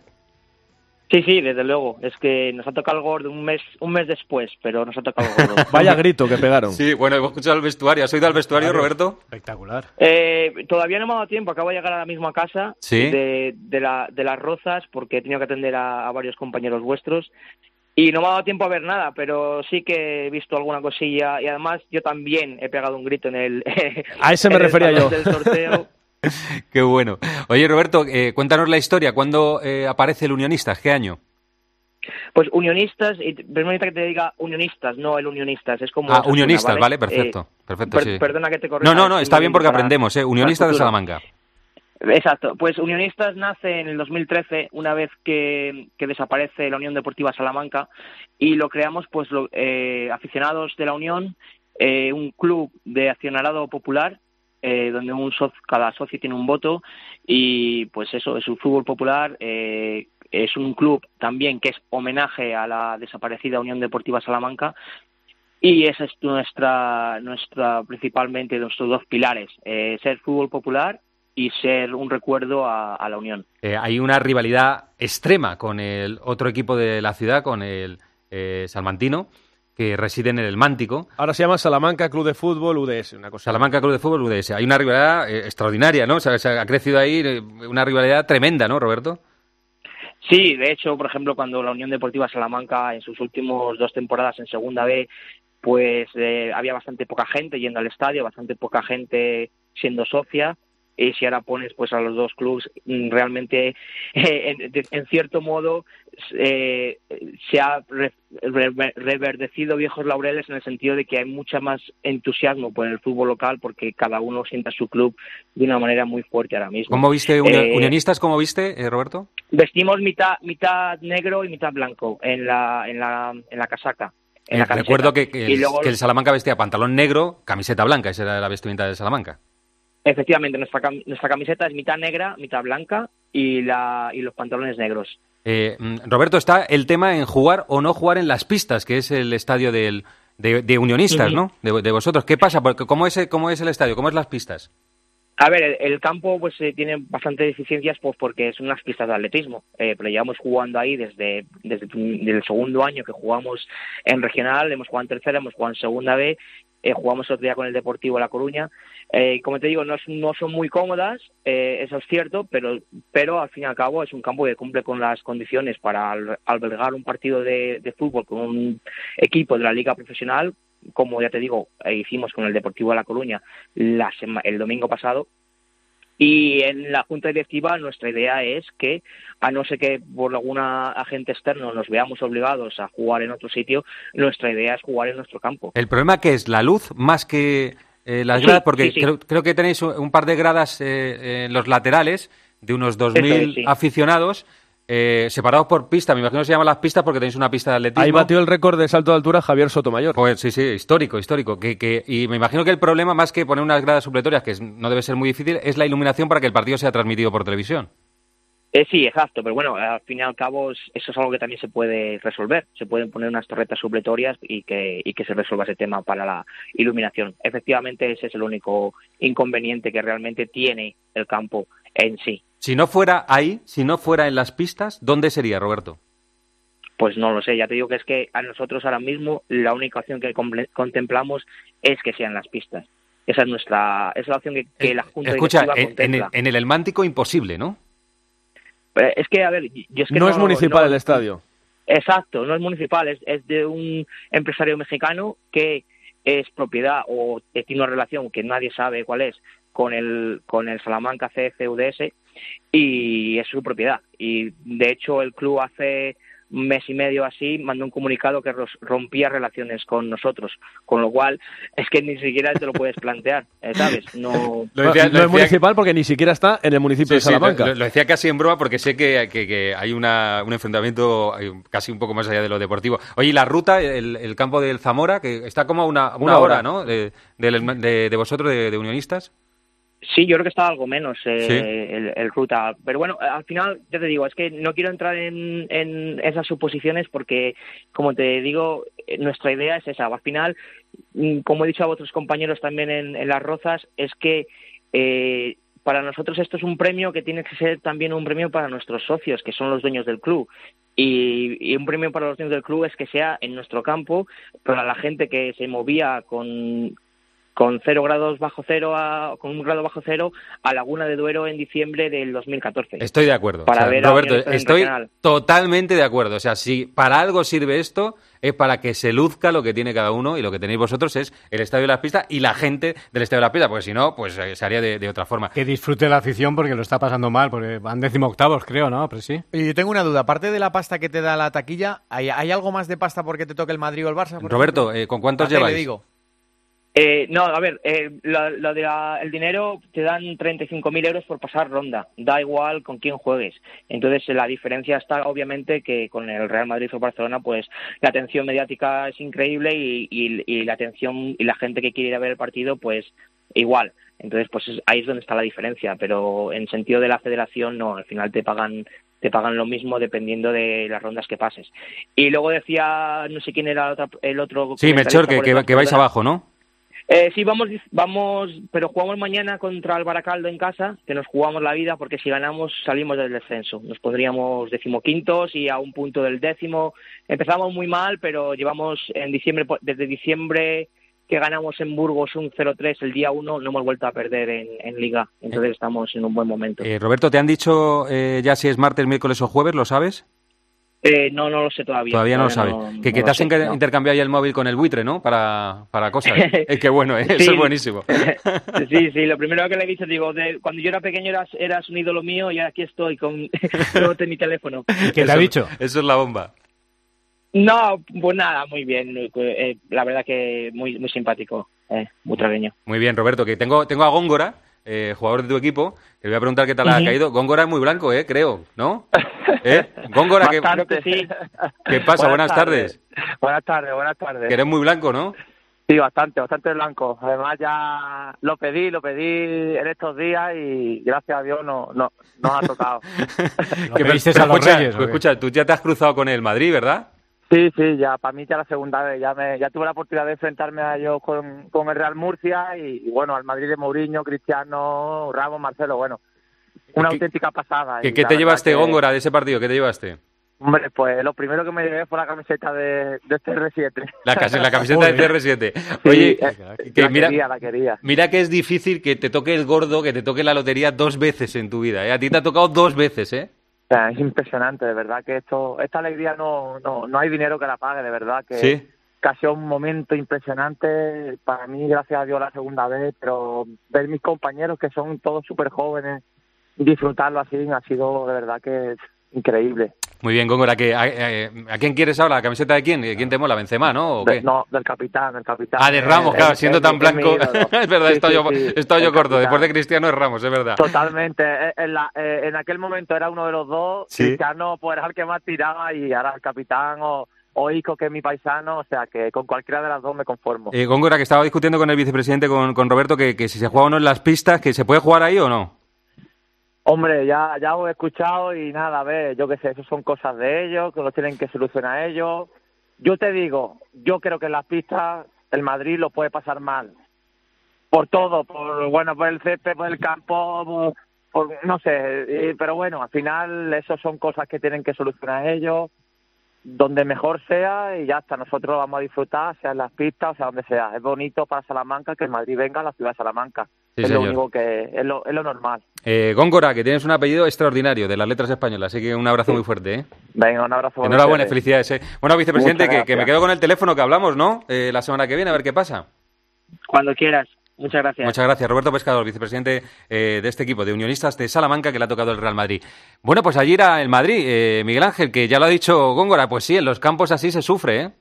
[SPEAKER 21] Sí, sí, desde luego. Es que nos ha tocado el gordo un mes después, pero nos ha tocado el gordo.
[SPEAKER 2] Vaya grito que pegaron.
[SPEAKER 1] Sí, bueno, hemos escuchado el vestuario. ¿Has oído al vestuario, Roberto?
[SPEAKER 2] Espectacular.
[SPEAKER 21] Todavía no me ha dado tiempo, acabo de llegar ahora mismo a casa
[SPEAKER 1] ¿Sí?
[SPEAKER 21] de Las Rozas, porque he tenido que atender a varios compañeros vuestros. Y no me ha dado tiempo a ver nada, pero sí que he visto alguna cosilla. Y además yo también he pegado un grito en el...
[SPEAKER 2] A ese me refería yo.
[SPEAKER 21] Del sorteo.
[SPEAKER 1] Qué bueno. Oye, Roberto, cuéntanos la historia. ¿Cuándo aparece el Unionistas? ¿Qué año?
[SPEAKER 21] Pues Unionistas, y permítame que te diga Unionistas, no el Unionistas, es como... Osasuna,
[SPEAKER 1] Unionistas, vale, perfecto. Perfecto, sí.
[SPEAKER 21] Perdona que te corrija.
[SPEAKER 1] No, está bien porque aprendemos, Unionistas de Salamanca.
[SPEAKER 21] Exacto, pues Unionistas nace en el 2013, una vez que desaparece la Unión Deportiva Salamanca, y lo creamos pues aficionados de la Unión, un club de accionariado popular, donde cada socio tiene un voto, y pues eso, es un fútbol popular, es un club también que es homenaje a la desaparecida Unión Deportiva Salamanca, y esa es nuestra principalmente nuestros dos pilares, ser fútbol popular y ser un recuerdo a la Unión.
[SPEAKER 1] Hay una rivalidad extrema con el otro equipo de la ciudad, con el salmantino, que residen en el Mántico.
[SPEAKER 2] Ahora se llama Salamanca Club de Fútbol UDS, una cosa.
[SPEAKER 1] Salamanca Club de Fútbol UDS. Hay una rivalidad extraordinaria, ¿no? O sea, se ha crecido ahí una rivalidad tremenda, ¿no, Roberto?
[SPEAKER 21] Sí, de hecho, por ejemplo, cuando la Unión Deportiva Salamanca en sus últimos 2 temporadas en Segunda B, pues había bastante poca gente yendo al estadio, bastante poca gente siendo socia. Y si ahora pones pues a los dos clubes, realmente en cierto modo se ha reverdecido viejos laureles, en el sentido de que hay mucha más entusiasmo por el fútbol local, porque cada uno sienta su club de una manera muy fuerte ahora mismo.
[SPEAKER 1] ¿Cómo viste Unionistas? ¿Cómo viste, Roberto?
[SPEAKER 21] Vestimos mitad negro y mitad blanco en la casaca. En la camiseta.
[SPEAKER 1] Recuerdo que el Salamanca vestía pantalón negro, camiseta blanca, esa era la vestimenta del Salamanca.
[SPEAKER 21] Efectivamente, nuestra camiseta es mitad negra, mitad blanca y los pantalones negros.
[SPEAKER 1] Roberto, está el tema en jugar o no jugar en las pistas, que es el estadio de Unionistas, ¿no? De vosotros. ¿Qué pasa? Porque ¿cómo es el estadio? ¿Cómo es las pistas?
[SPEAKER 21] A ver, el campo pues tiene bastantes deficiencias, pues porque son unas pistas de atletismo, pero llevamos jugando ahí desde el segundo año que jugamos en regional, hemos jugado en tercera, hemos jugado en segunda B, jugamos otro día con el Deportivo La Coruña. Como te digo, no son muy cómodas, eso es cierto, pero al fin y al cabo es un campo que cumple con las condiciones para albergar un partido de fútbol con un equipo de la Liga Profesional, como ya te digo, hicimos con el Deportivo de La Coruña el domingo pasado. Y en la Junta Directiva nuestra idea es que, a no ser que por algún agente externo nos veamos obligados a jugar en otro sitio, nuestra idea es jugar en nuestro campo.
[SPEAKER 1] ¿El problema que es la luz más que las gradas? Porque
[SPEAKER 21] sí.
[SPEAKER 1] Creo que tenéis un par de gradas en los laterales de unos 2.000 aficionados. separados por pista, me imagino que se llaman las pistas porque tenéis una pista de atletismo.
[SPEAKER 2] Ahí batió el récord de salto de altura Javier Sotomayor.
[SPEAKER 1] Pues sí, histórico. Y me imagino que el problema, más que poner unas gradas supletorias, que no debe ser muy difícil, es la iluminación para que el partido sea transmitido por televisión.
[SPEAKER 21] Sí, exacto, pero bueno, al fin y al cabo eso es algo que también se puede resolver. Se pueden poner unas torretas supletorias y que se resuelva ese tema para la iluminación. Efectivamente, ese es el único inconveniente que realmente tiene el campo en sí.
[SPEAKER 1] Si no fuera ahí, si no fuera en las pistas, ¿dónde sería, Roberto?
[SPEAKER 21] Pues no lo sé, ya te digo que es que a nosotros ahora mismo la única opción que contemplamos es que sean las pistas. Esa es la opción que la Junta Directiva contempla.
[SPEAKER 1] En el Elmántico imposible, ¿no?
[SPEAKER 21] Es que, a ver, yo es que
[SPEAKER 2] no es municipal el estadio.
[SPEAKER 21] Exacto, no es municipal, es de un empresario mexicano que es propiedad o tiene una relación que nadie sabe cuál es con el Salamanca CFUDS y es su propiedad. Y de hecho el club hace un mes y medio así mandó un comunicado que rompía relaciones con nosotros, con lo cual es que ni siquiera te lo puedes plantear, ¿sabes? No
[SPEAKER 2] es municipal porque ni siquiera está en el municipio de Salamanca.
[SPEAKER 1] Lo decía casi en broma porque sé que hay un enfrentamiento casi un poco más allá de lo deportivo. Oye, ¿y la ruta, el campo del Zamora, que está como a una hora, ¿no? De vosotros, de unionistas?
[SPEAKER 21] Sí, yo creo que está algo menos el ruta. Pero bueno, al final, ya te digo, es que no quiero entrar en esas suposiciones porque, como te digo, nuestra idea es esa. Al final, como he dicho a otros compañeros también en Las Rozas, es que para nosotros esto es un premio que tiene que ser también un premio para nuestros socios, que son los dueños del club. Y un premio para los dueños del club es que sea en nuestro campo, para la gente que se movía con 0 grados bajo cero con 1 grado bajo cero a Laguna de Duero en diciembre del 2014.
[SPEAKER 1] Estoy de acuerdo. Roberto, estoy totalmente de acuerdo. O sea, si para algo sirve esto, es para que se luzca lo que tiene cada uno, y lo que tenéis vosotros es el estadio de las pistas y la gente del estadio de las pistas, porque si no, pues se haría de otra forma.
[SPEAKER 4] Que disfrute la afición porque lo está pasando mal, porque van 18avos, creo, ¿no? Pero sí.
[SPEAKER 5] Y yo tengo una duda. Aparte de la pasta que te da la taquilla, ¿hay algo más de pasta porque te toque el Madrid o el Barça?
[SPEAKER 1] Roberto, ¿con cuántos lleváis?
[SPEAKER 5] Le digo.
[SPEAKER 21] No, a ver, el dinero te dan 35.000 euros por pasar ronda, da igual con quién juegues. Entonces la diferencia está obviamente que con el Real Madrid o Barcelona pues la atención mediática es increíble y la atención y la gente que quiere ir a ver el partido pues igual. Entonces pues ahí es donde está la diferencia, pero en sentido de la federación no, al final te pagan lo mismo dependiendo de las rondas que pases. Y luego decía, no sé quién era el otro...
[SPEAKER 1] Sí, Melchor, que vais abajo, ¿no?
[SPEAKER 21] Sí, vamos, pero jugamos mañana contra el Baracaldo en casa, que nos jugamos la vida, porque si ganamos salimos del descenso. Nos pondríamos 15º y a un punto del 10º. Empezamos muy mal, pero llevamos desde diciembre que ganamos en Burgos un 0-3 el día 1, no hemos vuelto a perder en Liga. Entonces estamos en un buen momento.
[SPEAKER 1] Roberto, ¿te han dicho ya si es martes, miércoles o jueves? ¿Lo sabes?
[SPEAKER 21] No lo sé todavía.
[SPEAKER 1] Todavía no lo sabes. Que te has intercambiado ya el móvil con el buitre, ¿no? Para cosas. Qué bueno, ¿eh? Eso es buenísimo.
[SPEAKER 21] Sí, lo primero que le he dicho, digo, cuando yo era pequeño eras un ídolo mío y aquí estoy con mi teléfono.
[SPEAKER 4] ¿Qué te ha dicho?
[SPEAKER 1] Eso es la bomba.
[SPEAKER 21] No, pues nada, muy bien. La verdad que muy simpático, muy tragueño.
[SPEAKER 1] Muy bien, Roberto, que tengo a Góngora, jugador de tu equipo, que le voy a preguntar qué tal ha caído. Góngora es muy blanco, creo, ¿no? Góngora, ¿qué pasa? Buenas tardes.
[SPEAKER 6] Buenas tardes.
[SPEAKER 1] Que eres muy blanco, ¿no?
[SPEAKER 6] Sí, bastante blanco. Además ya lo pedí en estos días y gracias a Dios nos ha tocado.
[SPEAKER 1] ¿Qué pediste a los Reyes? Escucha, tú ya te has cruzado con el Madrid, ¿verdad?
[SPEAKER 6] Sí, ya para mí ya la segunda vez. Ya tuve la oportunidad de enfrentarme a ellos con el Real Murcia y bueno, al Madrid de Mourinho, Cristiano, Ramos, Marcelo, bueno. Una auténtica pasada.
[SPEAKER 1] ¿Qué te llevaste, Góngora, de ese partido? ¿Qué te llevaste?
[SPEAKER 6] Hombre, pues lo primero que me llevé fue la camiseta de CR7.
[SPEAKER 1] La camiseta de CR7. Oye,
[SPEAKER 6] la quería.
[SPEAKER 1] Mira que es difícil que te toque el gordo, que te toque la lotería 2 veces en tu vida, ¿eh? A ti te ha tocado 2 veces, ¿eh?
[SPEAKER 6] O sea, es impresionante, de verdad, que esta alegría no hay dinero que la pague, de verdad, que...
[SPEAKER 1] ¿Sí?
[SPEAKER 6] Que ha sido un momento impresionante para mí, gracias a Dios, la segunda vez, pero ver mis compañeros que son todos súper jóvenes, disfrutarlo así, ha sido de verdad que increíble.
[SPEAKER 1] Muy bien, Góngora, ¿a quién quieres ahora? ¿La camiseta de quién? ¿De quién te mola? ¿Benzema, no? ¿O qué?
[SPEAKER 6] No, del capitán.
[SPEAKER 1] Ah, de Ramos, claro, siendo tan blanco. Es verdad, he estado yo corto. Después de Cristiano es Ramos, es verdad.
[SPEAKER 6] Totalmente. En aquel momento era uno de los dos. Sí. Cristiano pues era el que más tiraba y ahora el capitán o Isco, que es mi paisano. O sea, que con cualquiera de las dos me conformo.
[SPEAKER 1] Góngora, que estaba discutiendo con el vicepresidente, con Roberto, que si se juega o no en las pistas, que se puede jugar ahí o no.
[SPEAKER 6] Hombre, ya os he escuchado y nada, a ver, yo qué sé, eso son cosas de ellos, que lo tienen que solucionar ellos. Yo te digo, yo creo que en las pistas el Madrid lo puede pasar mal. Por todo, por el césped, por el campo, no sé, pero bueno, al final eso son cosas que tienen que solucionar ellos, donde mejor sea y ya está, nosotros lo vamos a disfrutar, sea en las pistas o sea donde sea. Es bonito para Salamanca que el Madrid venga a la ciudad de Salamanca. Sí, es señor. Lo único que es lo normal.
[SPEAKER 1] Góngora, que tienes un apellido extraordinario de las letras españolas, así que un abrazo muy fuerte, ¿eh?
[SPEAKER 6] Venga, un abrazo.
[SPEAKER 1] Enhorabuena, felicidades, Bueno, vicepresidente, que me quedo con el teléfono que hablamos, ¿no? La semana que viene, a ver qué pasa.
[SPEAKER 21] Cuando quieras. Muchas gracias.
[SPEAKER 1] Muchas gracias. Roberto Pescador, vicepresidente de este equipo de Unionistas de Salamanca, que le ha tocado el Real Madrid. Bueno, pues allí era el Madrid. Miguel Ángel, que ya lo ha dicho Góngora, pues sí, en los campos así se sufre, ¿eh?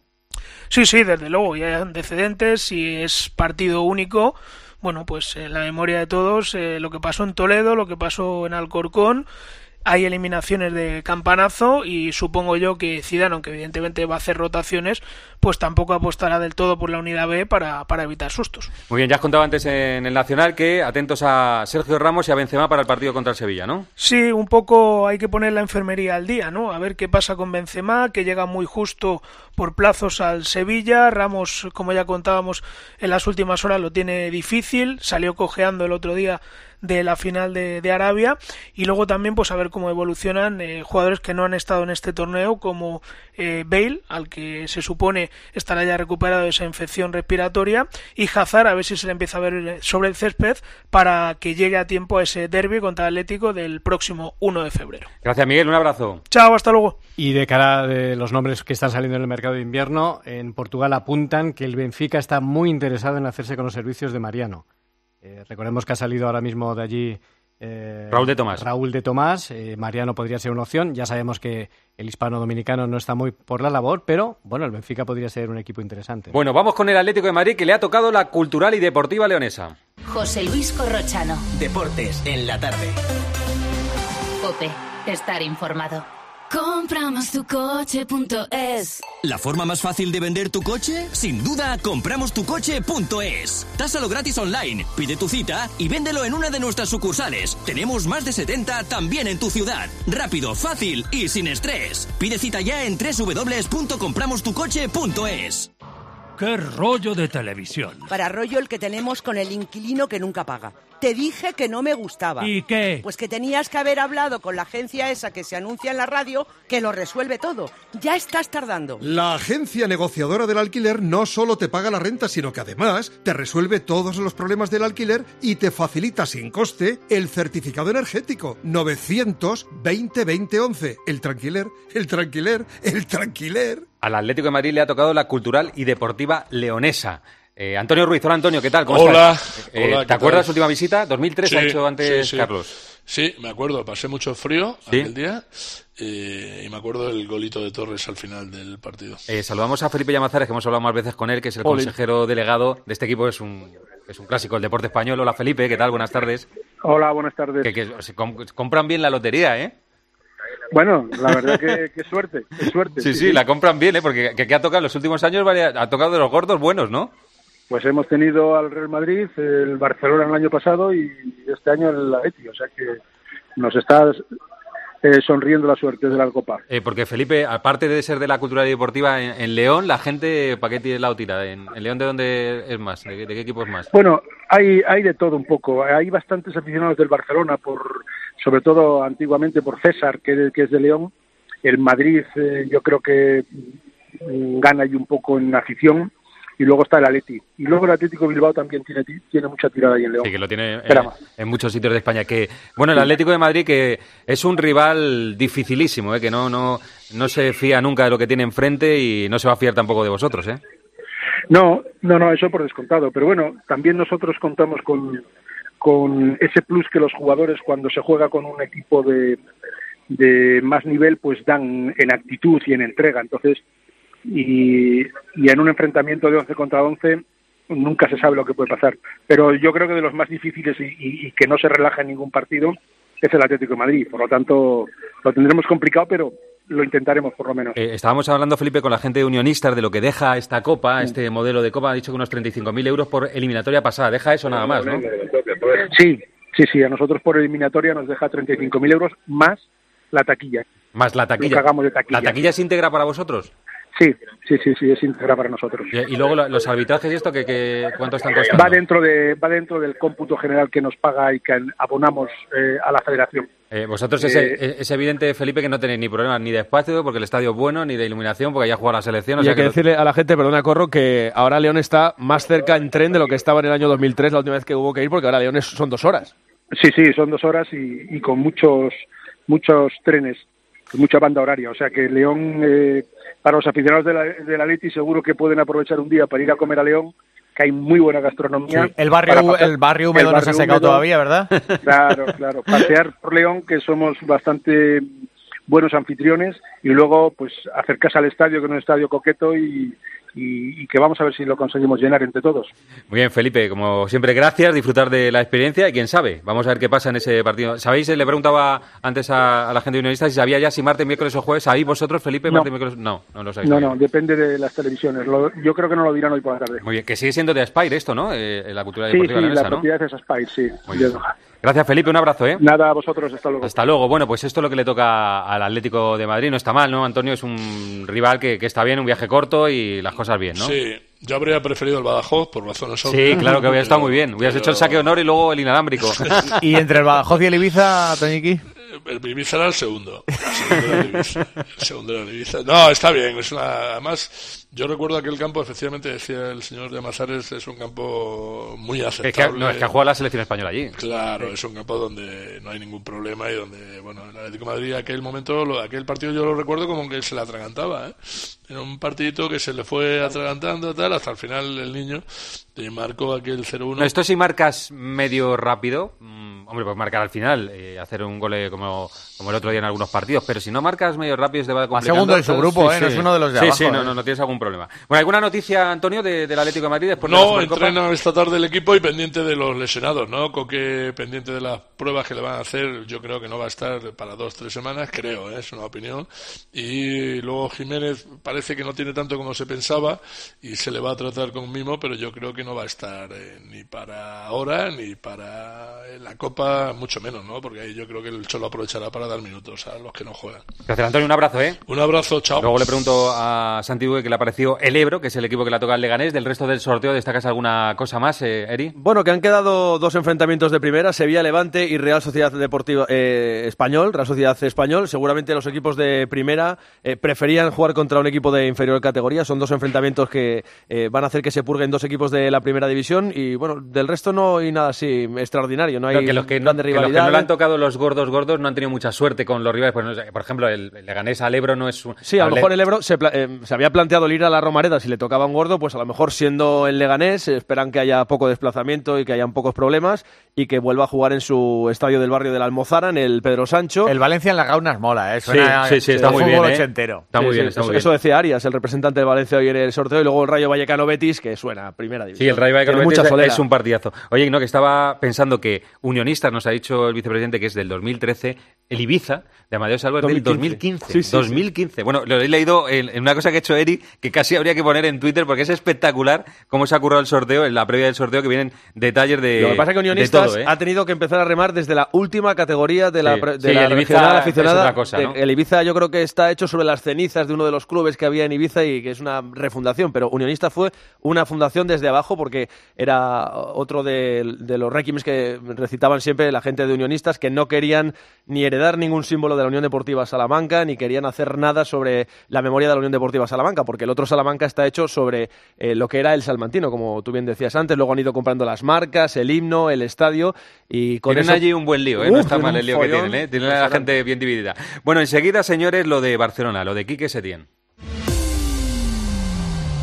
[SPEAKER 3] Sí, desde luego, ya hay antecedentes y es partido único. Bueno, pues en la memoria de todos, lo que pasó en Toledo, lo que pasó en Alcorcón. Hay eliminaciones de campanazo y supongo yo que Zidane, aunque evidentemente va a hacer rotaciones, pues tampoco apostará del todo por la unidad B para evitar sustos.
[SPEAKER 1] Muy bien, ya has contado antes en el Nacional que atentos a Sergio Ramos y a Benzema para el partido contra el Sevilla, ¿no?
[SPEAKER 3] Sí, un poco hay que poner la enfermería al día, ¿no? A ver qué pasa con Benzema, que llega muy justo por plazos al Sevilla. Ramos, como ya contábamos en las últimas horas, lo tiene difícil, salió cojeando el otro día de la final de Arabia, y luego también pues a ver cómo evolucionan jugadores que no han estado en este torneo, como Bale, al que se supone estará ya recuperado de esa infección respiratoria, y Hazard, a ver si se le empieza a ver sobre el césped para que llegue a tiempo a ese derbi contra el Atlético del próximo 1 de febrero.
[SPEAKER 1] Gracias, Miguel, un abrazo.
[SPEAKER 3] Chao, hasta luego.
[SPEAKER 4] Y de cara a los nombres que están saliendo en el mercado de invierno, en Portugal apuntan que el Benfica está muy interesado en hacerse con los servicios de Mariano. Recordemos que ha salido ahora mismo de allí
[SPEAKER 1] Raúl de Tomás.
[SPEAKER 4] Mariano podría ser una opción. Ya sabemos que el hispano-dominicano no está muy por la labor, pero bueno, el Benfica podría ser un equipo interesante.
[SPEAKER 1] Bueno, vamos con el Atlético de Madrid, que le ha tocado la Cultural y Deportiva Leonesa.
[SPEAKER 15] José Luis Corrochano.
[SPEAKER 28] Deportes en la tarde.
[SPEAKER 15] COPE. Estar informado.
[SPEAKER 7] Compramostucoche.es.
[SPEAKER 28] ¿La forma más fácil de vender tu coche? Sin duda, compramostucoche.es. Tásalo gratis online, pide tu cita y véndelo en una de nuestras sucursales. Tenemos más de 70 también en tu ciudad. Rápido, fácil y sin estrés. Pide cita ya en www.compramostucoche.es.
[SPEAKER 18] ¡Qué rollo de televisión!
[SPEAKER 19] Para rollo el que tenemos con el inquilino que nunca paga. Te dije que no me gustaba.
[SPEAKER 18] ¿Y qué?
[SPEAKER 19] Pues que tenías que haber hablado con la agencia esa que se anuncia en la radio, que lo resuelve todo. Ya estás tardando.
[SPEAKER 20] La agencia negociadora del alquiler no solo te paga la renta, sino que además te resuelve todos los problemas del alquiler y te facilita sin coste el certificado energético 920-2011. El tranquiler.
[SPEAKER 1] Al Atlético de Madrid le ha tocado la Cultural y Deportiva Leonesa. Antonio Ruiz, hola Antonio, ¿qué tal? ¿Cómo estás?
[SPEAKER 8] Hola,
[SPEAKER 1] ¿Te acuerdas de su última visita? 2003 ha hecho antes Carlos.
[SPEAKER 8] Sí, me acuerdo, pasé mucho frío aquel día y me acuerdo del golito de Torres al final del partido.
[SPEAKER 1] Saludamos a Felipe Llamazares, que hemos hablado más veces con él, que es el consejero delegado de este equipo, es un clásico del deporte español. Hola Felipe, ¿qué tal? Buenas tardes.
[SPEAKER 9] Hola, buenas tardes.
[SPEAKER 1] Que se compran bien la lotería, ¿eh?
[SPEAKER 9] Bueno, la verdad que suerte.
[SPEAKER 1] Sí, la compran bien, porque que ha tocado en los últimos años, ha tocado de los gordos buenos, ¿no?
[SPEAKER 9] Pues hemos tenido al Real Madrid, el Barcelona el año pasado y este año el Atleti, o sea que nos está sonriendo la suerte de la Copa.
[SPEAKER 1] Porque Felipe, aparte de ser de la Cultural y Deportiva en León, la gente, ¿para qué tiene la tira? ¿En León de dónde es más? ¿De qué equipo es más?
[SPEAKER 9] Bueno, hay de todo un poco. Hay bastantes aficionados del Barcelona, sobre todo antiguamente por César, que es de León. El Madrid yo creo que gana ahí un poco en afición. Y luego está el Atleti. Y luego el Atlético Bilbao también tiene mucha tirada ahí en León.
[SPEAKER 1] Sí, que lo tiene en muchos sitios de España. Bueno, el Atlético de Madrid, que es un rival dificilísimo, que no se fía nunca de lo que tiene enfrente y no se va a fiar tampoco de vosotros, ¿eh?
[SPEAKER 9] No, eso por descontado. Pero bueno, también nosotros contamos con ese plus que los jugadores, cuando se juega con un equipo de de más nivel pues dan en actitud y en entrega. Entonces, y en un enfrentamiento de 11 contra 11 nunca se sabe lo que puede pasar. Pero yo creo que de los más difíciles y que no se relaja en ningún partido es el Atlético de Madrid. Por lo tanto, lo tendremos complicado, pero lo intentaremos por lo menos.
[SPEAKER 1] Estábamos hablando, Felipe, con la gente de Unionistas de lo que deja esta Copa, este modelo de Copa. Ha dicho que unos 35.000 euros por eliminatoria pasada. Deja eso nada más, ¿no?
[SPEAKER 9] Sí, a nosotros por eliminatoria nos deja 35.000 euros más la taquilla.
[SPEAKER 1] Más la taquilla.
[SPEAKER 9] Lo que hagamos de taquilla.
[SPEAKER 1] ¿La taquilla es íntegra para vosotros?
[SPEAKER 9] Sí, es íntegra para nosotros.
[SPEAKER 1] Y luego los arbitrajes y esto, ¿cuánto están costando?
[SPEAKER 9] Va dentro del cómputo general que nos paga y que abonamos a la federación.
[SPEAKER 1] Vosotros es evidente, Felipe, que no tenéis ni problemas ni de espacio, porque el estadio es bueno, ni de iluminación, porque ya juega la selección.
[SPEAKER 2] Y hay que decirle a la gente, perdona, Corro, que ahora León está más cerca en tren de lo que estaba en el año 2003, la última vez que hubo que ir, porque ahora León son 2 horas.
[SPEAKER 9] Sí, son 2 horas y con muchos trenes, mucha banda horaria. O sea que León, para los aficionados del Atleti, seguro que pueden aprovechar un día para ir a comer a León, que hay muy buena gastronomía.
[SPEAKER 5] Sí, el barrio húmedo no se ha secado todavía, ¿verdad?
[SPEAKER 9] Claro. Pasear por León, que somos bastante buenos anfitriones, y luego pues acercarse al estadio, que es un estadio coqueto, y que vamos a ver si lo conseguimos llenar entre todos.
[SPEAKER 1] Muy bien, Felipe, como siempre, gracias, disfrutar de la experiencia y quién sabe, vamos a ver qué pasa en ese partido. ¿Sabéis? Le preguntaba antes a la gente de Unionistas si sabía ya si martes, miércoles o jueves. ¿Sabéis vosotros, Felipe, martes, miércoles? No lo sabéis.
[SPEAKER 9] No, depende de las televisiones. Yo creo que no lo dirán hoy por la tarde.
[SPEAKER 1] Muy bien, que sigue siendo de Aspire esto, ¿no? La cultura deportiva
[SPEAKER 9] leonesa,
[SPEAKER 1] ¿no?
[SPEAKER 9] La propiedad es Aspire, sí.
[SPEAKER 1] Muy bien. Gracias, Felipe, un abrazo, ¿eh?
[SPEAKER 9] Nada, a vosotros, hasta luego.
[SPEAKER 1] Hasta luego. Bueno, pues esto es lo que le toca al Atlético de Madrid. No está mal, ¿no, Antonio? Es un rival que está bien, un viaje corto y las cosas bien, ¿no?
[SPEAKER 8] Sí, yo habría preferido el Badajoz por razones
[SPEAKER 1] obvias. Sí, claro que habría estado muy bien. Hubieras hecho el saque de honor y luego el inalámbrico.
[SPEAKER 5] ¿Y entre el Badajoz y el Ibiza, Toñiqui?
[SPEAKER 8] El Ibiza era el segundo. El segundo era el Ibiza. No, está bien. Además, yo recuerdo aquel campo, efectivamente, decía el señor de Amasares, es un campo muy aceptable.
[SPEAKER 1] Es que ha jugado la selección española allí.
[SPEAKER 8] Claro, es un campo donde no hay ningún problema y donde, bueno, el Atlético de Madrid, aquel partido yo lo recuerdo como que se le atragantaba, ¿eh? Era un partidito que se le fue atragantando tal, hasta el final el niño marcó aquel 0-1.
[SPEAKER 1] No, esto si marcas medio rápido, hombre, pues marcar al final, hacer un gol como el otro día en algunos partidos, pero si no marcas medio rápido te va complicando.
[SPEAKER 5] A segundo de su grupo, no es uno de los de abajo.
[SPEAKER 1] Sí, no tienes algún problema. Bueno, ¿alguna noticia, Antonio, del Atlético de Madrid? Después
[SPEAKER 8] no, entrena esta tarde el equipo y pendiente de los lesionados, ¿no? Coque pendiente de las pruebas que le van a hacer, yo creo que no va a estar para 2-3 semanas, creo, es una opinión. Y luego Jiménez parece que no tiene tanto como se pensaba y se le va a tratar con mimo, pero yo creo que no va a estar ni para ahora ni para la Copa, mucho menos, ¿no? Porque ahí yo creo que el Cholo aprovechará para dar minutos a los que no juegan.
[SPEAKER 1] Gracias, Antonio, un abrazo, ¿eh?
[SPEAKER 8] Un abrazo, chao.
[SPEAKER 1] Luego le pregunto a Santi Duque que le apareció el Ebro, que es el equipo que le toca al Leganés. Del resto del sorteo, ¿destacas alguna cosa más, Eri?
[SPEAKER 2] Bueno, que han quedado 2 enfrentamientos de primera, Sevilla-Levante y Real Sociedad Deportiva Real Sociedad Español. Seguramente los equipos de primera preferían jugar contra un equipo de inferior categoría. Son 2 enfrentamientos que van a hacer que se purguen 2 equipos de la primera división y, bueno, del resto no hay nada así extraordinario. No hay grandes rivalidades.
[SPEAKER 1] Los que no le han tocado los gordos no han tenido mucha suerte con los rivales. Por ejemplo, el Leganés al Ebro no es un...
[SPEAKER 2] Sí, a lo mejor el Ebro se había planteado el ir a la Romareda si le tocaba un gordo, pues a lo mejor siendo el Leganés esperan que haya poco desplazamiento y que hayan pocos problemas y que vuelva a jugar en su estadio del barrio de la Almozara, en el Pedro Sancho.
[SPEAKER 5] El Valencia en la Gaunas mola,
[SPEAKER 1] Suena, sí, está muy bien,
[SPEAKER 5] ochentero.
[SPEAKER 1] Está muy bien,
[SPEAKER 2] Eso decía Arias, el representante del Valencia hoy en el sorteo, y luego el Rayo Vallecano Betis, que suena primera división.
[SPEAKER 1] Sí, el Rayo Vallecano Betis es un partidazo. Oye, no, que estaba pensando que Unionistas, nos ha dicho el vicepresidente que es del 2013, el Ibiza de Amadeo Salvo es del 2015.
[SPEAKER 2] Sí.
[SPEAKER 1] 2015. Bueno, lo he leído en una cosa que ha hecho Eri, que casi habría que poner en Twitter, porque es espectacular cómo se ha currado el sorteo, en la previa del sorteo, que vienen detalles de
[SPEAKER 2] Lo que pasa es que Unionistas
[SPEAKER 1] todo,
[SPEAKER 2] ha tenido que empezar a remar desde la última categoría de la
[SPEAKER 1] el
[SPEAKER 2] regional aficionada.
[SPEAKER 1] Es otra cosa, ¿no?
[SPEAKER 2] El Ibiza yo creo que está hecho sobre las cenizas de uno de los clubes que había en Ibiza y que es una refundación, pero Unionistas fue una fundación desde abajo porque era otro de los réquimes que recitaban siempre la gente de Unionistas, que no querían ni heredar ningún símbolo de la Unión Deportiva Salamanca, ni querían hacer nada sobre la memoria de la Unión Deportiva Salamanca, porque el otro Salamanca está hecho sobre lo que era el salmantino, como tú bien decías antes. Luego han ido comprando las marcas, el himno, el estadio, y con
[SPEAKER 1] tienen
[SPEAKER 2] eso...
[SPEAKER 1] allí un buen lío, no está mal el lío que tienen, tienen a la gente bien dividida. Bueno, enseguida, señores, lo de Barcelona, lo de Quique Setién.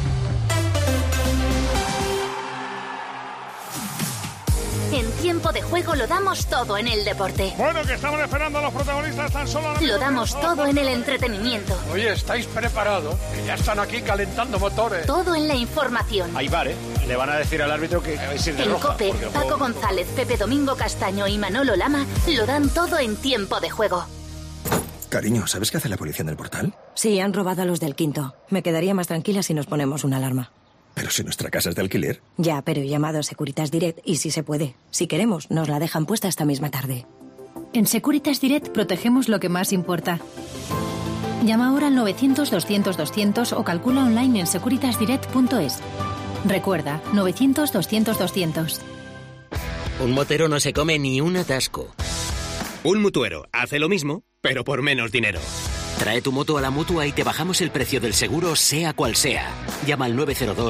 [SPEAKER 15] En Tiempo de juego lo damos todo en el deporte.
[SPEAKER 7] Bueno, que estamos esperando a los protagonistas tan solo.
[SPEAKER 15] Lo damos todo en el entretenimiento.
[SPEAKER 7] Oye, ¿estáis preparados? Que ya están aquí calentando motores.
[SPEAKER 15] Todo en la información.
[SPEAKER 7] Hay VAR, ¿eh? Le van a decir al árbitro que vais a ir de
[SPEAKER 15] En
[SPEAKER 7] roja.
[SPEAKER 15] COPE, Paco González, Pepe Domingo Castaño y Manolo Lama lo dan todo en tiempo de juego.
[SPEAKER 10] Cariño, ¿sabes qué hace la policía en el portal?
[SPEAKER 13] Sí, han robado a los del quinto. Me quedaría más tranquila si nos ponemos una alarma.
[SPEAKER 10] Pero si nuestra casa es de alquiler.
[SPEAKER 13] Ya, pero he llamado a Securitas Direct y si se puede. Si queremos, nos la dejan puesta esta misma tarde.
[SPEAKER 22] En Securitas Direct protegemos lo que más importa. Llama ahora al 900-200-200 o calcula online en securitasdirect.es. Recuerda, 900-200-200.
[SPEAKER 28] Un motero no se come ni un atasco. Un mutuero hace lo mismo, pero por menos dinero. Trae tu moto a la Mutua y te bajamos el precio del seguro, sea cual sea. Llama al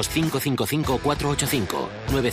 [SPEAKER 28] 902-555-485.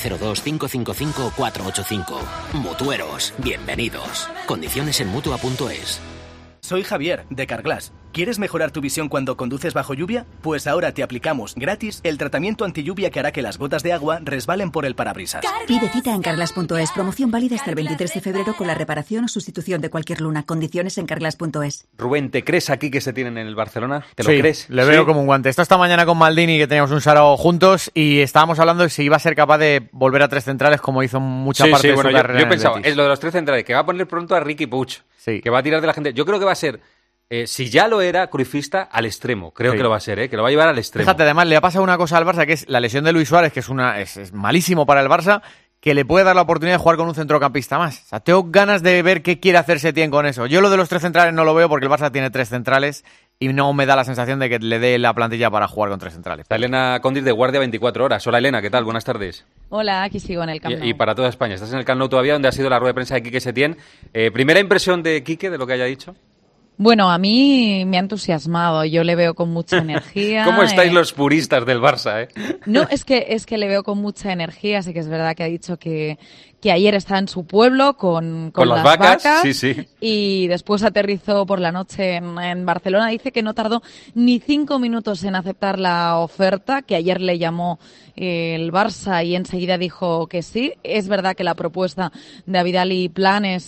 [SPEAKER 28] 902-555-485. Mutueros, bienvenidos. Condiciones en Mutua.es.
[SPEAKER 23] Soy Javier, de Carglass. ¿Quieres mejorar tu visión cuando conduces bajo lluvia? Pues ahora te aplicamos gratis el tratamiento antilluvia que hará que las gotas de agua resbalen por el parabrisas.
[SPEAKER 24] Pide cita en Carglass.es. Promoción válida hasta el 23 de febrero con la reparación o sustitución de cualquier luna. Condiciones en Carglass.es.
[SPEAKER 1] Rubén, ¿te crees aquí que se tienen en el Barcelona? ¿Te lo
[SPEAKER 5] Sí,
[SPEAKER 1] crees?
[SPEAKER 5] le veo como un guante. Esta mañana con Maldini, que teníamos un sarao juntos, y estábamos hablando de si iba a ser capaz de volver a tres centrales como hizo mucha parte de su carrera.
[SPEAKER 1] Yo
[SPEAKER 5] en el
[SPEAKER 1] pensaba,
[SPEAKER 5] Betis.
[SPEAKER 1] es lo de los tres centrales, que va a poner pronto a Riqui Puig, que va a tirar de la gente. Yo creo que va a ser, si ya lo era, cruifista al extremo. Creo que lo va a ser, que lo va a llevar al extremo.
[SPEAKER 5] Fíjate, además le ha pasado una cosa al Barça, que es la lesión de Luis Suárez, que es malísimo para el Barça, que le puede dar la oportunidad de jugar con un centrocampista más. O sea, tengo ganas de ver qué quiere hacer Setién con eso. Yo lo de los tres centrales no lo veo porque el Barça tiene tres centrales y no me da la sensación de que le dé la plantilla para jugar con tres centrales.
[SPEAKER 1] Está Elena Condis de guardia 24 horas. Hola Elena, ¿qué tal? Buenas tardes.
[SPEAKER 25] Hola, aquí sigo en el Camp Nou.
[SPEAKER 1] Y para toda España. Estás en el Camp Nou todavía, donde ha sido la rueda de prensa de Quique Setién. Primera impresión de Quique, de lo que haya dicho.
[SPEAKER 25] Bueno, a mí me ha entusiasmado, yo le veo con mucha energía.
[SPEAKER 1] ¿Cómo estáis los puristas del Barça,
[SPEAKER 25] No, es que le veo con mucha energía, sí que es verdad que ha dicho que ayer estaba en su pueblo con las vacas,
[SPEAKER 1] sí.
[SPEAKER 25] Y después aterrizó por la noche en Barcelona. Dice que no tardó ni 5 minutos en aceptar la oferta, que ayer le llamó el Barça y enseguida dijo que sí. Es verdad que la propuesta de Avidal y Planes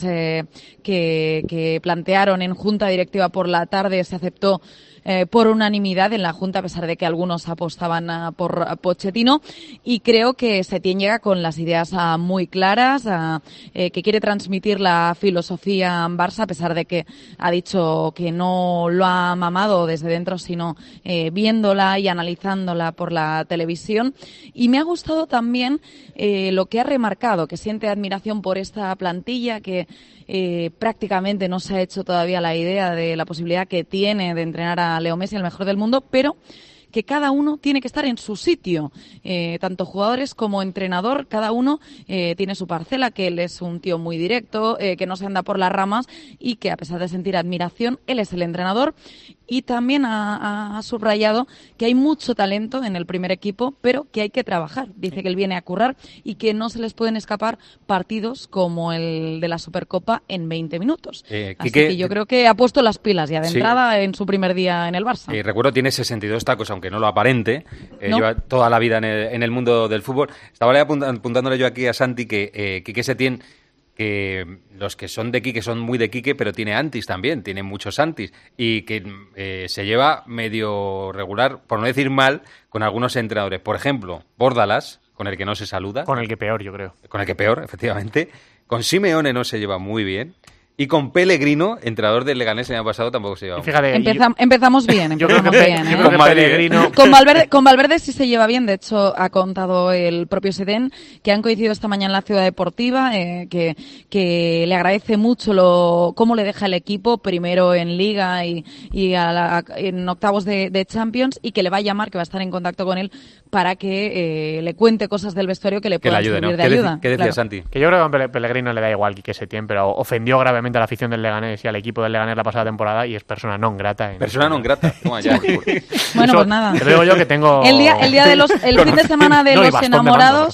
[SPEAKER 25] que plantearon en Junta Directiva por la tarde se aceptó por unanimidad en la Junta, a pesar de que algunos apostaban por Pochettino, y creo que Setién llega con las ideas muy claras, que quiere transmitir la filosofía Barça, a pesar de que ha dicho que no lo ha mamado desde dentro, sino viéndola y analizándola por la televisión. Y me ha gustado también lo que ha remarcado, que siente admiración por esta plantilla, que prácticamente no se ha hecho todavía la idea de la posibilidad que tiene de entrenar a Leo Messi, el mejor del mundo, pero que cada uno tiene que estar en su sitio, tanto jugadores como entrenador, cada uno tiene su parcela, que él es un tío muy directo, que no se anda por las ramas y que a pesar de sentir admiración, él es el entrenador. Y también ha subrayado que hay mucho talento en el primer equipo, pero que hay que trabajar. Dice que él viene a currar y que no se les pueden escapar partidos como el de la Supercopa en 20 minutos. Así que yo creo que ha puesto las pilas ya de entrada en su primer día en el Barça.
[SPEAKER 1] Recuerdo, tiene 62 tacos, aunque no lo aparente.
[SPEAKER 25] ¿No?
[SPEAKER 1] Lleva toda la vida en el mundo del fútbol. Estaba apuntándole yo aquí a Santi que Quique Setién, que los que son de Quique son muy de Quique, pero tiene antis también, tiene muchos antis, y que se lleva medio regular, por no decir mal, con algunos entrenadores. Por ejemplo, Bórdalas, con el que no se saluda.
[SPEAKER 4] Con el que peor, yo creo.
[SPEAKER 1] Con el que peor, efectivamente. Con Simeone no se lleva muy bien. Y con Pellegrino, entrenador del Leganés el año pasado, tampoco se lleva muy bien.
[SPEAKER 25] Empezamos bien.
[SPEAKER 4] Yo creo que
[SPEAKER 25] Con
[SPEAKER 4] Pellegrino...
[SPEAKER 25] Con Valverde sí se lleva bien. De hecho, ha contado el propio Setién que han coincidido esta mañana en la Ciudad Deportiva, que le agradece mucho cómo le deja el equipo, primero en Liga y en octavos de Champions, y que le va a llamar, que va a estar en contacto con él para que le cuente cosas del vestuario que le puedan servir de ayuda.
[SPEAKER 1] ¿Qué decía Santi?
[SPEAKER 4] Que yo creo que a Pellegrino le da igual Quique Setién, pero ofendió gravemente
[SPEAKER 6] perfectamente a la afición del Leganés y al equipo del Leganés la pasada temporada y es persona non grata.
[SPEAKER 1] Persona non grata. Ya.
[SPEAKER 25] Bueno, pues nada.
[SPEAKER 6] Te digo yo que tengo...
[SPEAKER 25] El día de el fin de semana de los enamorados...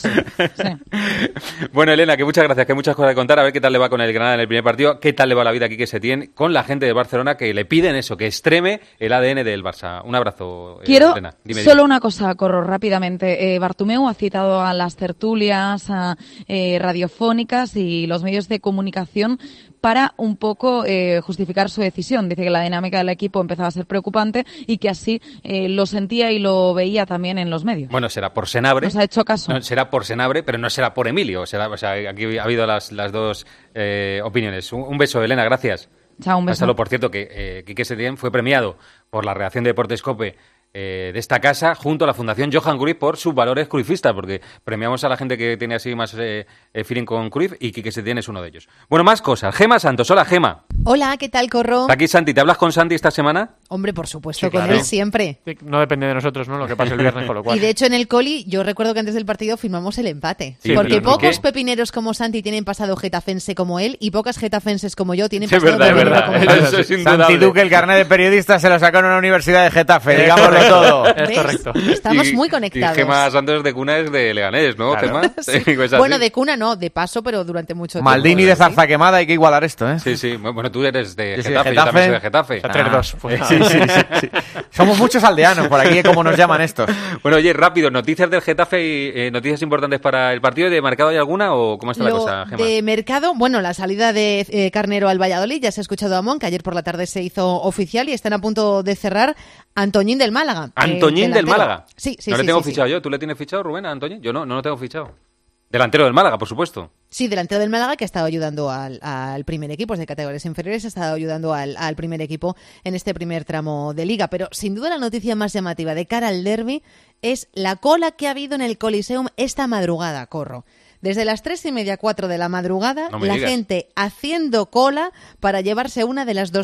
[SPEAKER 1] Bueno, Elena, que muchas gracias, que hay muchas cosas que contar. A ver qué tal le va con el Granada en el primer partido, qué tal le va la vida aquí que se tiene con la gente de Barcelona que le piden eso, que extreme el ADN del Barça. Un abrazo,
[SPEAKER 25] Quiero
[SPEAKER 1] Elena. Dime.
[SPEAKER 25] Una cosa, Corro, rápidamente. Bartomeu ha citado a las tertulias radiofónicas y los medios de comunicación para un poco justificar su decisión. Dice que la dinámica del equipo empezaba a ser preocupante y que así lo sentía y lo veía también en los medios.
[SPEAKER 1] Bueno, será por Senabre.
[SPEAKER 25] Nos ha hecho caso.
[SPEAKER 1] No, será por Senabre, pero no será por Emilio. Aquí ha habido las dos opiniones. Un beso, Elena, gracias.
[SPEAKER 25] Chao, un beso.
[SPEAKER 1] Hasta por cierto, que Quique Setién fue premiado por la redacción de Deportes COPE de esta casa junto a la Fundación Johan Cruyff por sus valores cruyffistas, porque premiamos a la gente que tiene así más feeling con Cruyff y Quique Setién es uno de ellos. Bueno, más cosas. Gema Santos. Hola, Gema.
[SPEAKER 11] Hola, ¿qué tal, Corro?
[SPEAKER 1] Aquí Santi. ¿Te hablas con Santi esta semana?
[SPEAKER 11] Hombre, por supuesto,
[SPEAKER 6] sí,
[SPEAKER 11] con él siempre.
[SPEAKER 6] No depende de nosotros, ¿no? Lo que pase el viernes, con lo cual.
[SPEAKER 11] Y de hecho en el Coli, yo recuerdo que antes del partido firmamos el empate.
[SPEAKER 1] Sí,
[SPEAKER 11] porque pocos pepineros como Santi tienen pasado getafense como él y pocas getafenses como yo tienen pasado
[SPEAKER 1] es verdad.
[SPEAKER 11] como él.
[SPEAKER 1] Eso es indudable.
[SPEAKER 5] Santi Duque, el carnet de periodista, se lo sacó en una universidad de Getafe, digámoslo todo.
[SPEAKER 6] Es correcto.
[SPEAKER 11] Estamos muy conectados.
[SPEAKER 1] Y Gema Santos de cuna es de Leganés, ¿no,
[SPEAKER 6] claro.
[SPEAKER 1] Gema?
[SPEAKER 11] Sí. Bueno, de cuna no, de paso, pero durante mucho tiempo.
[SPEAKER 5] Maldini de Zarza Quemada, hay que igualar esto, ¿eh?
[SPEAKER 1] Sí. Bueno, tú eres de Getafe,
[SPEAKER 5] Getafe.
[SPEAKER 1] yo también soy de Getafe.
[SPEAKER 6] 3-2. Pues
[SPEAKER 5] Sí. Somos muchos aldeanos por aquí, como nos llaman estos.
[SPEAKER 1] Bueno, oye, rápido, noticias del Getafe y noticias importantes para el partido. ¿De mercado hay alguna o cómo está la cosa, Gema?
[SPEAKER 11] De mercado, bueno, la salida de Carnero al Valladolid, ya se ha escuchado a Mon, que ayer por la tarde se hizo oficial y están a punto de cerrar Antoñín del Málaga.
[SPEAKER 1] ¿Antoñín del Málaga?
[SPEAKER 11] Sí.
[SPEAKER 1] No le tengo fichado yo. ¿Tú le tienes fichado, Rubén, a Antoñín? Yo no lo tengo fichado. Delantero del Málaga, por supuesto.
[SPEAKER 11] Sí, delantero del Málaga, que ha estado ayudando al primer equipo, es de categorías inferiores, ha estado ayudando al primer equipo en este primer tramo de Liga. Pero sin duda la noticia más llamativa de cara al derbi es la cola que ha habido en el Coliseum esta madrugada, Corro. Desde las 3:30, 4 de la madrugada, la gente haciendo cola para llevarse una de las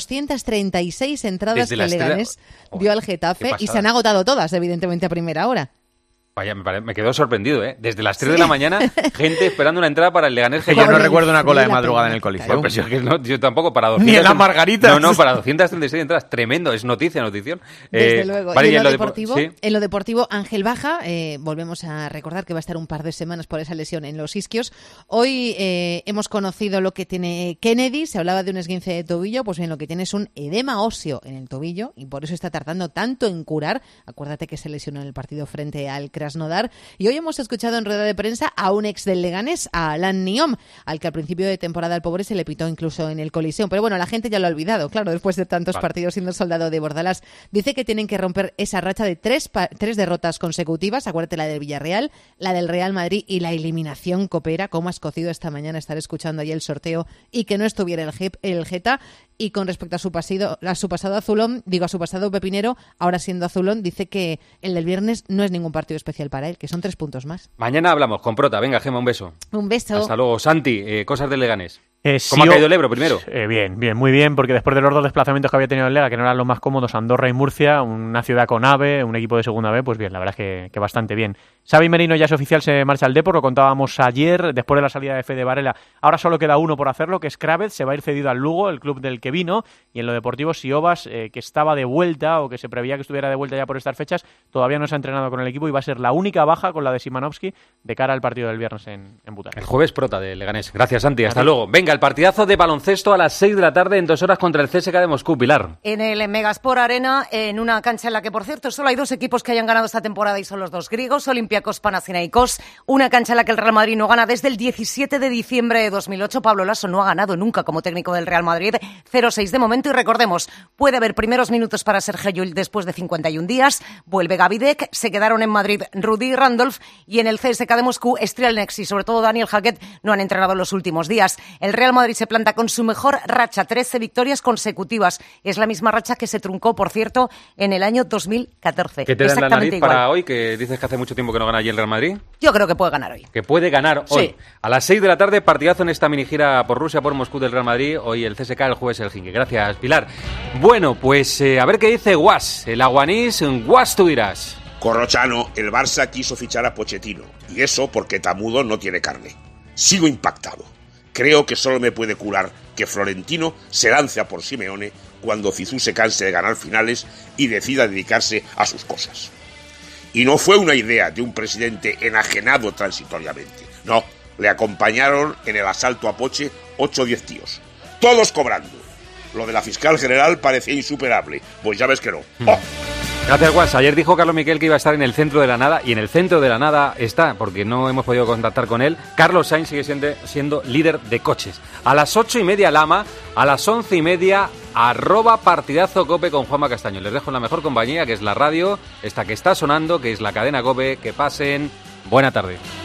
[SPEAKER 11] 236 entradas que Leganés dio al Getafe y se han agotado todas, evidentemente, a primera hora.
[SPEAKER 1] Vaya, me quedo sorprendido, ¿eh? Desde las 3 de la mañana, gente esperando una entrada para el Leganés.
[SPEAKER 5] Que yo no recuerdo una cola de madrugada en el Coliseo.
[SPEAKER 1] Pues yo tampoco, para 200...
[SPEAKER 5] Ni en las Margaritas.
[SPEAKER 1] No, para 236 entradas. Tremendo, es notición.
[SPEAKER 11] Desde luego.
[SPEAKER 1] Vale,
[SPEAKER 11] y
[SPEAKER 1] en lo
[SPEAKER 11] deportivo, Ángel Baja, volvemos a recordar que va a estar un par de semanas por esa lesión en los isquios. Hoy hemos conocido lo que tiene Kennedy, se hablaba de un esguince de tobillo, pues bien, lo que tiene es un edema óseo en el tobillo y por eso está tardando tanto en curar. Acuérdate que se lesionó en el partido frente al Krasnodar. Y hoy hemos escuchado en rueda de prensa a un ex del Leganés, a Alain Niom, al que al principio de temporada al pobre se le pitó incluso en el Coliseum. Pero bueno, la gente ya lo ha olvidado, claro, después de tantos partidos siendo soldado de Bordalás. Dice que tienen que romper esa racha de tres derrotas consecutivas. Acuérdate la del Villarreal, la del Real Madrid y la eliminación copera. Cómo has cocido esta mañana estar escuchando ahí el sorteo y que no estuviera el Geta. Y con respecto a su pasado azulón, a su pasado pepinero, ahora siendo azulón, dice que el del viernes no es ningún partido especial para él, que son 3 puntos más.
[SPEAKER 1] Mañana hablamos con Prota. Venga, Gema, un beso.
[SPEAKER 11] Un beso.
[SPEAKER 1] Hasta luego. Santi, cosas del Leganés. ¿Cómo ha caído el Ebro primero?
[SPEAKER 6] Bien, muy bien, porque después de los 2 desplazamientos que había tenido el Lega, que no eran los más cómodos, Andorra y Murcia, una ciudad con AVE, un equipo de segunda B, pues bien, la verdad es que bastante bien. Xavi Merino ya es oficial, se marcha al Depor, lo contábamos ayer, después de la salida de Fede Varela. Ahora solo queda uno por hacerlo, que es Kravets, se va a ir cedido al Lugo, el club del que vino, y en lo deportivo Siobas, que estaba de vuelta, o que se preveía que estuviera de vuelta ya por estas fechas, todavía no se ha entrenado con el equipo y va a ser la única baja con la de Simanovski de cara al partido del viernes en Butarque.
[SPEAKER 1] El jueves Prota de Leganés. Gracias, Santi. Hasta luego. Venga, el partidazo de baloncesto a las 6 de la tarde en 2 horas contra el CSKA de Moscú. Pilar.
[SPEAKER 12] En el Megasport Arena, en una cancha en la que, por cierto, solo hay 2 equipos que hayan ganado esta temporada y son los 2 griegos, Olympiacos, Panathinaikos. Una cancha en la que el Real Madrid no gana desde el 17 de diciembre de 2008. Pablo Lasso no ha ganado nunca como técnico del Real Madrid. 0-6 de momento y recordemos, puede haber primeros minutos para Sergio Llull después de 51 días. Vuelve Gavidec, se quedaron en Madrid Rudy y Randolph y en el CSKA de Moscú, Strielnex y sobre todo Daniel Hackett no han entrenado en los últimos días. El Real Madrid se planta con su mejor racha, 13 victorias consecutivas. Es la misma racha que se truncó, por cierto, en el año 2014.
[SPEAKER 1] ¿Qué te da en la nariz para hoy, que dices que hace mucho tiempo que no gana allí el Real Madrid?
[SPEAKER 12] Yo creo que puede ganar hoy.
[SPEAKER 1] Que puede ganar hoy.
[SPEAKER 12] Sí.
[SPEAKER 1] A las 6 de la tarde, partidazo en esta mini gira por Rusia, por Moscú del Real Madrid. Hoy el CSKA, el jueves el Helsinki. Gracias, Pilar. Bueno, pues a ver qué dice Guas, el aguanís. Guas, tú dirás.
[SPEAKER 14] Corrochano, el Barça quiso fichar a Pochettino. Y eso porque Tamudo no tiene carne. Sigo impactado.
[SPEAKER 3] Creo que solo me puede curar que Florentino se lance a por Simeone cuando Zizou se canse de ganar finales y decida dedicarse a sus cosas. Y no fue una idea de un presidente enajenado transitoriamente. No, le acompañaron en el asalto a Poche 8 o 10 tíos. Todos cobrando. Lo de la fiscal general parecía insuperable. Pues ya ves que no. ¡Oh!
[SPEAKER 1] Gracias, Guas. Ayer dijo Carlos Miquel que iba a estar en el centro de la nada, y en el centro de la nada está, porque no hemos podido contactar con él. Carlos Sainz sigue siendo líder de coches. A las 8:30 Lama, a las 11:30 @partidazo COPE con Juanma Castaño. Les dejo en la mejor compañía, que es la radio, esta que está sonando, que es la cadena COPE. Que pasen buena tarde.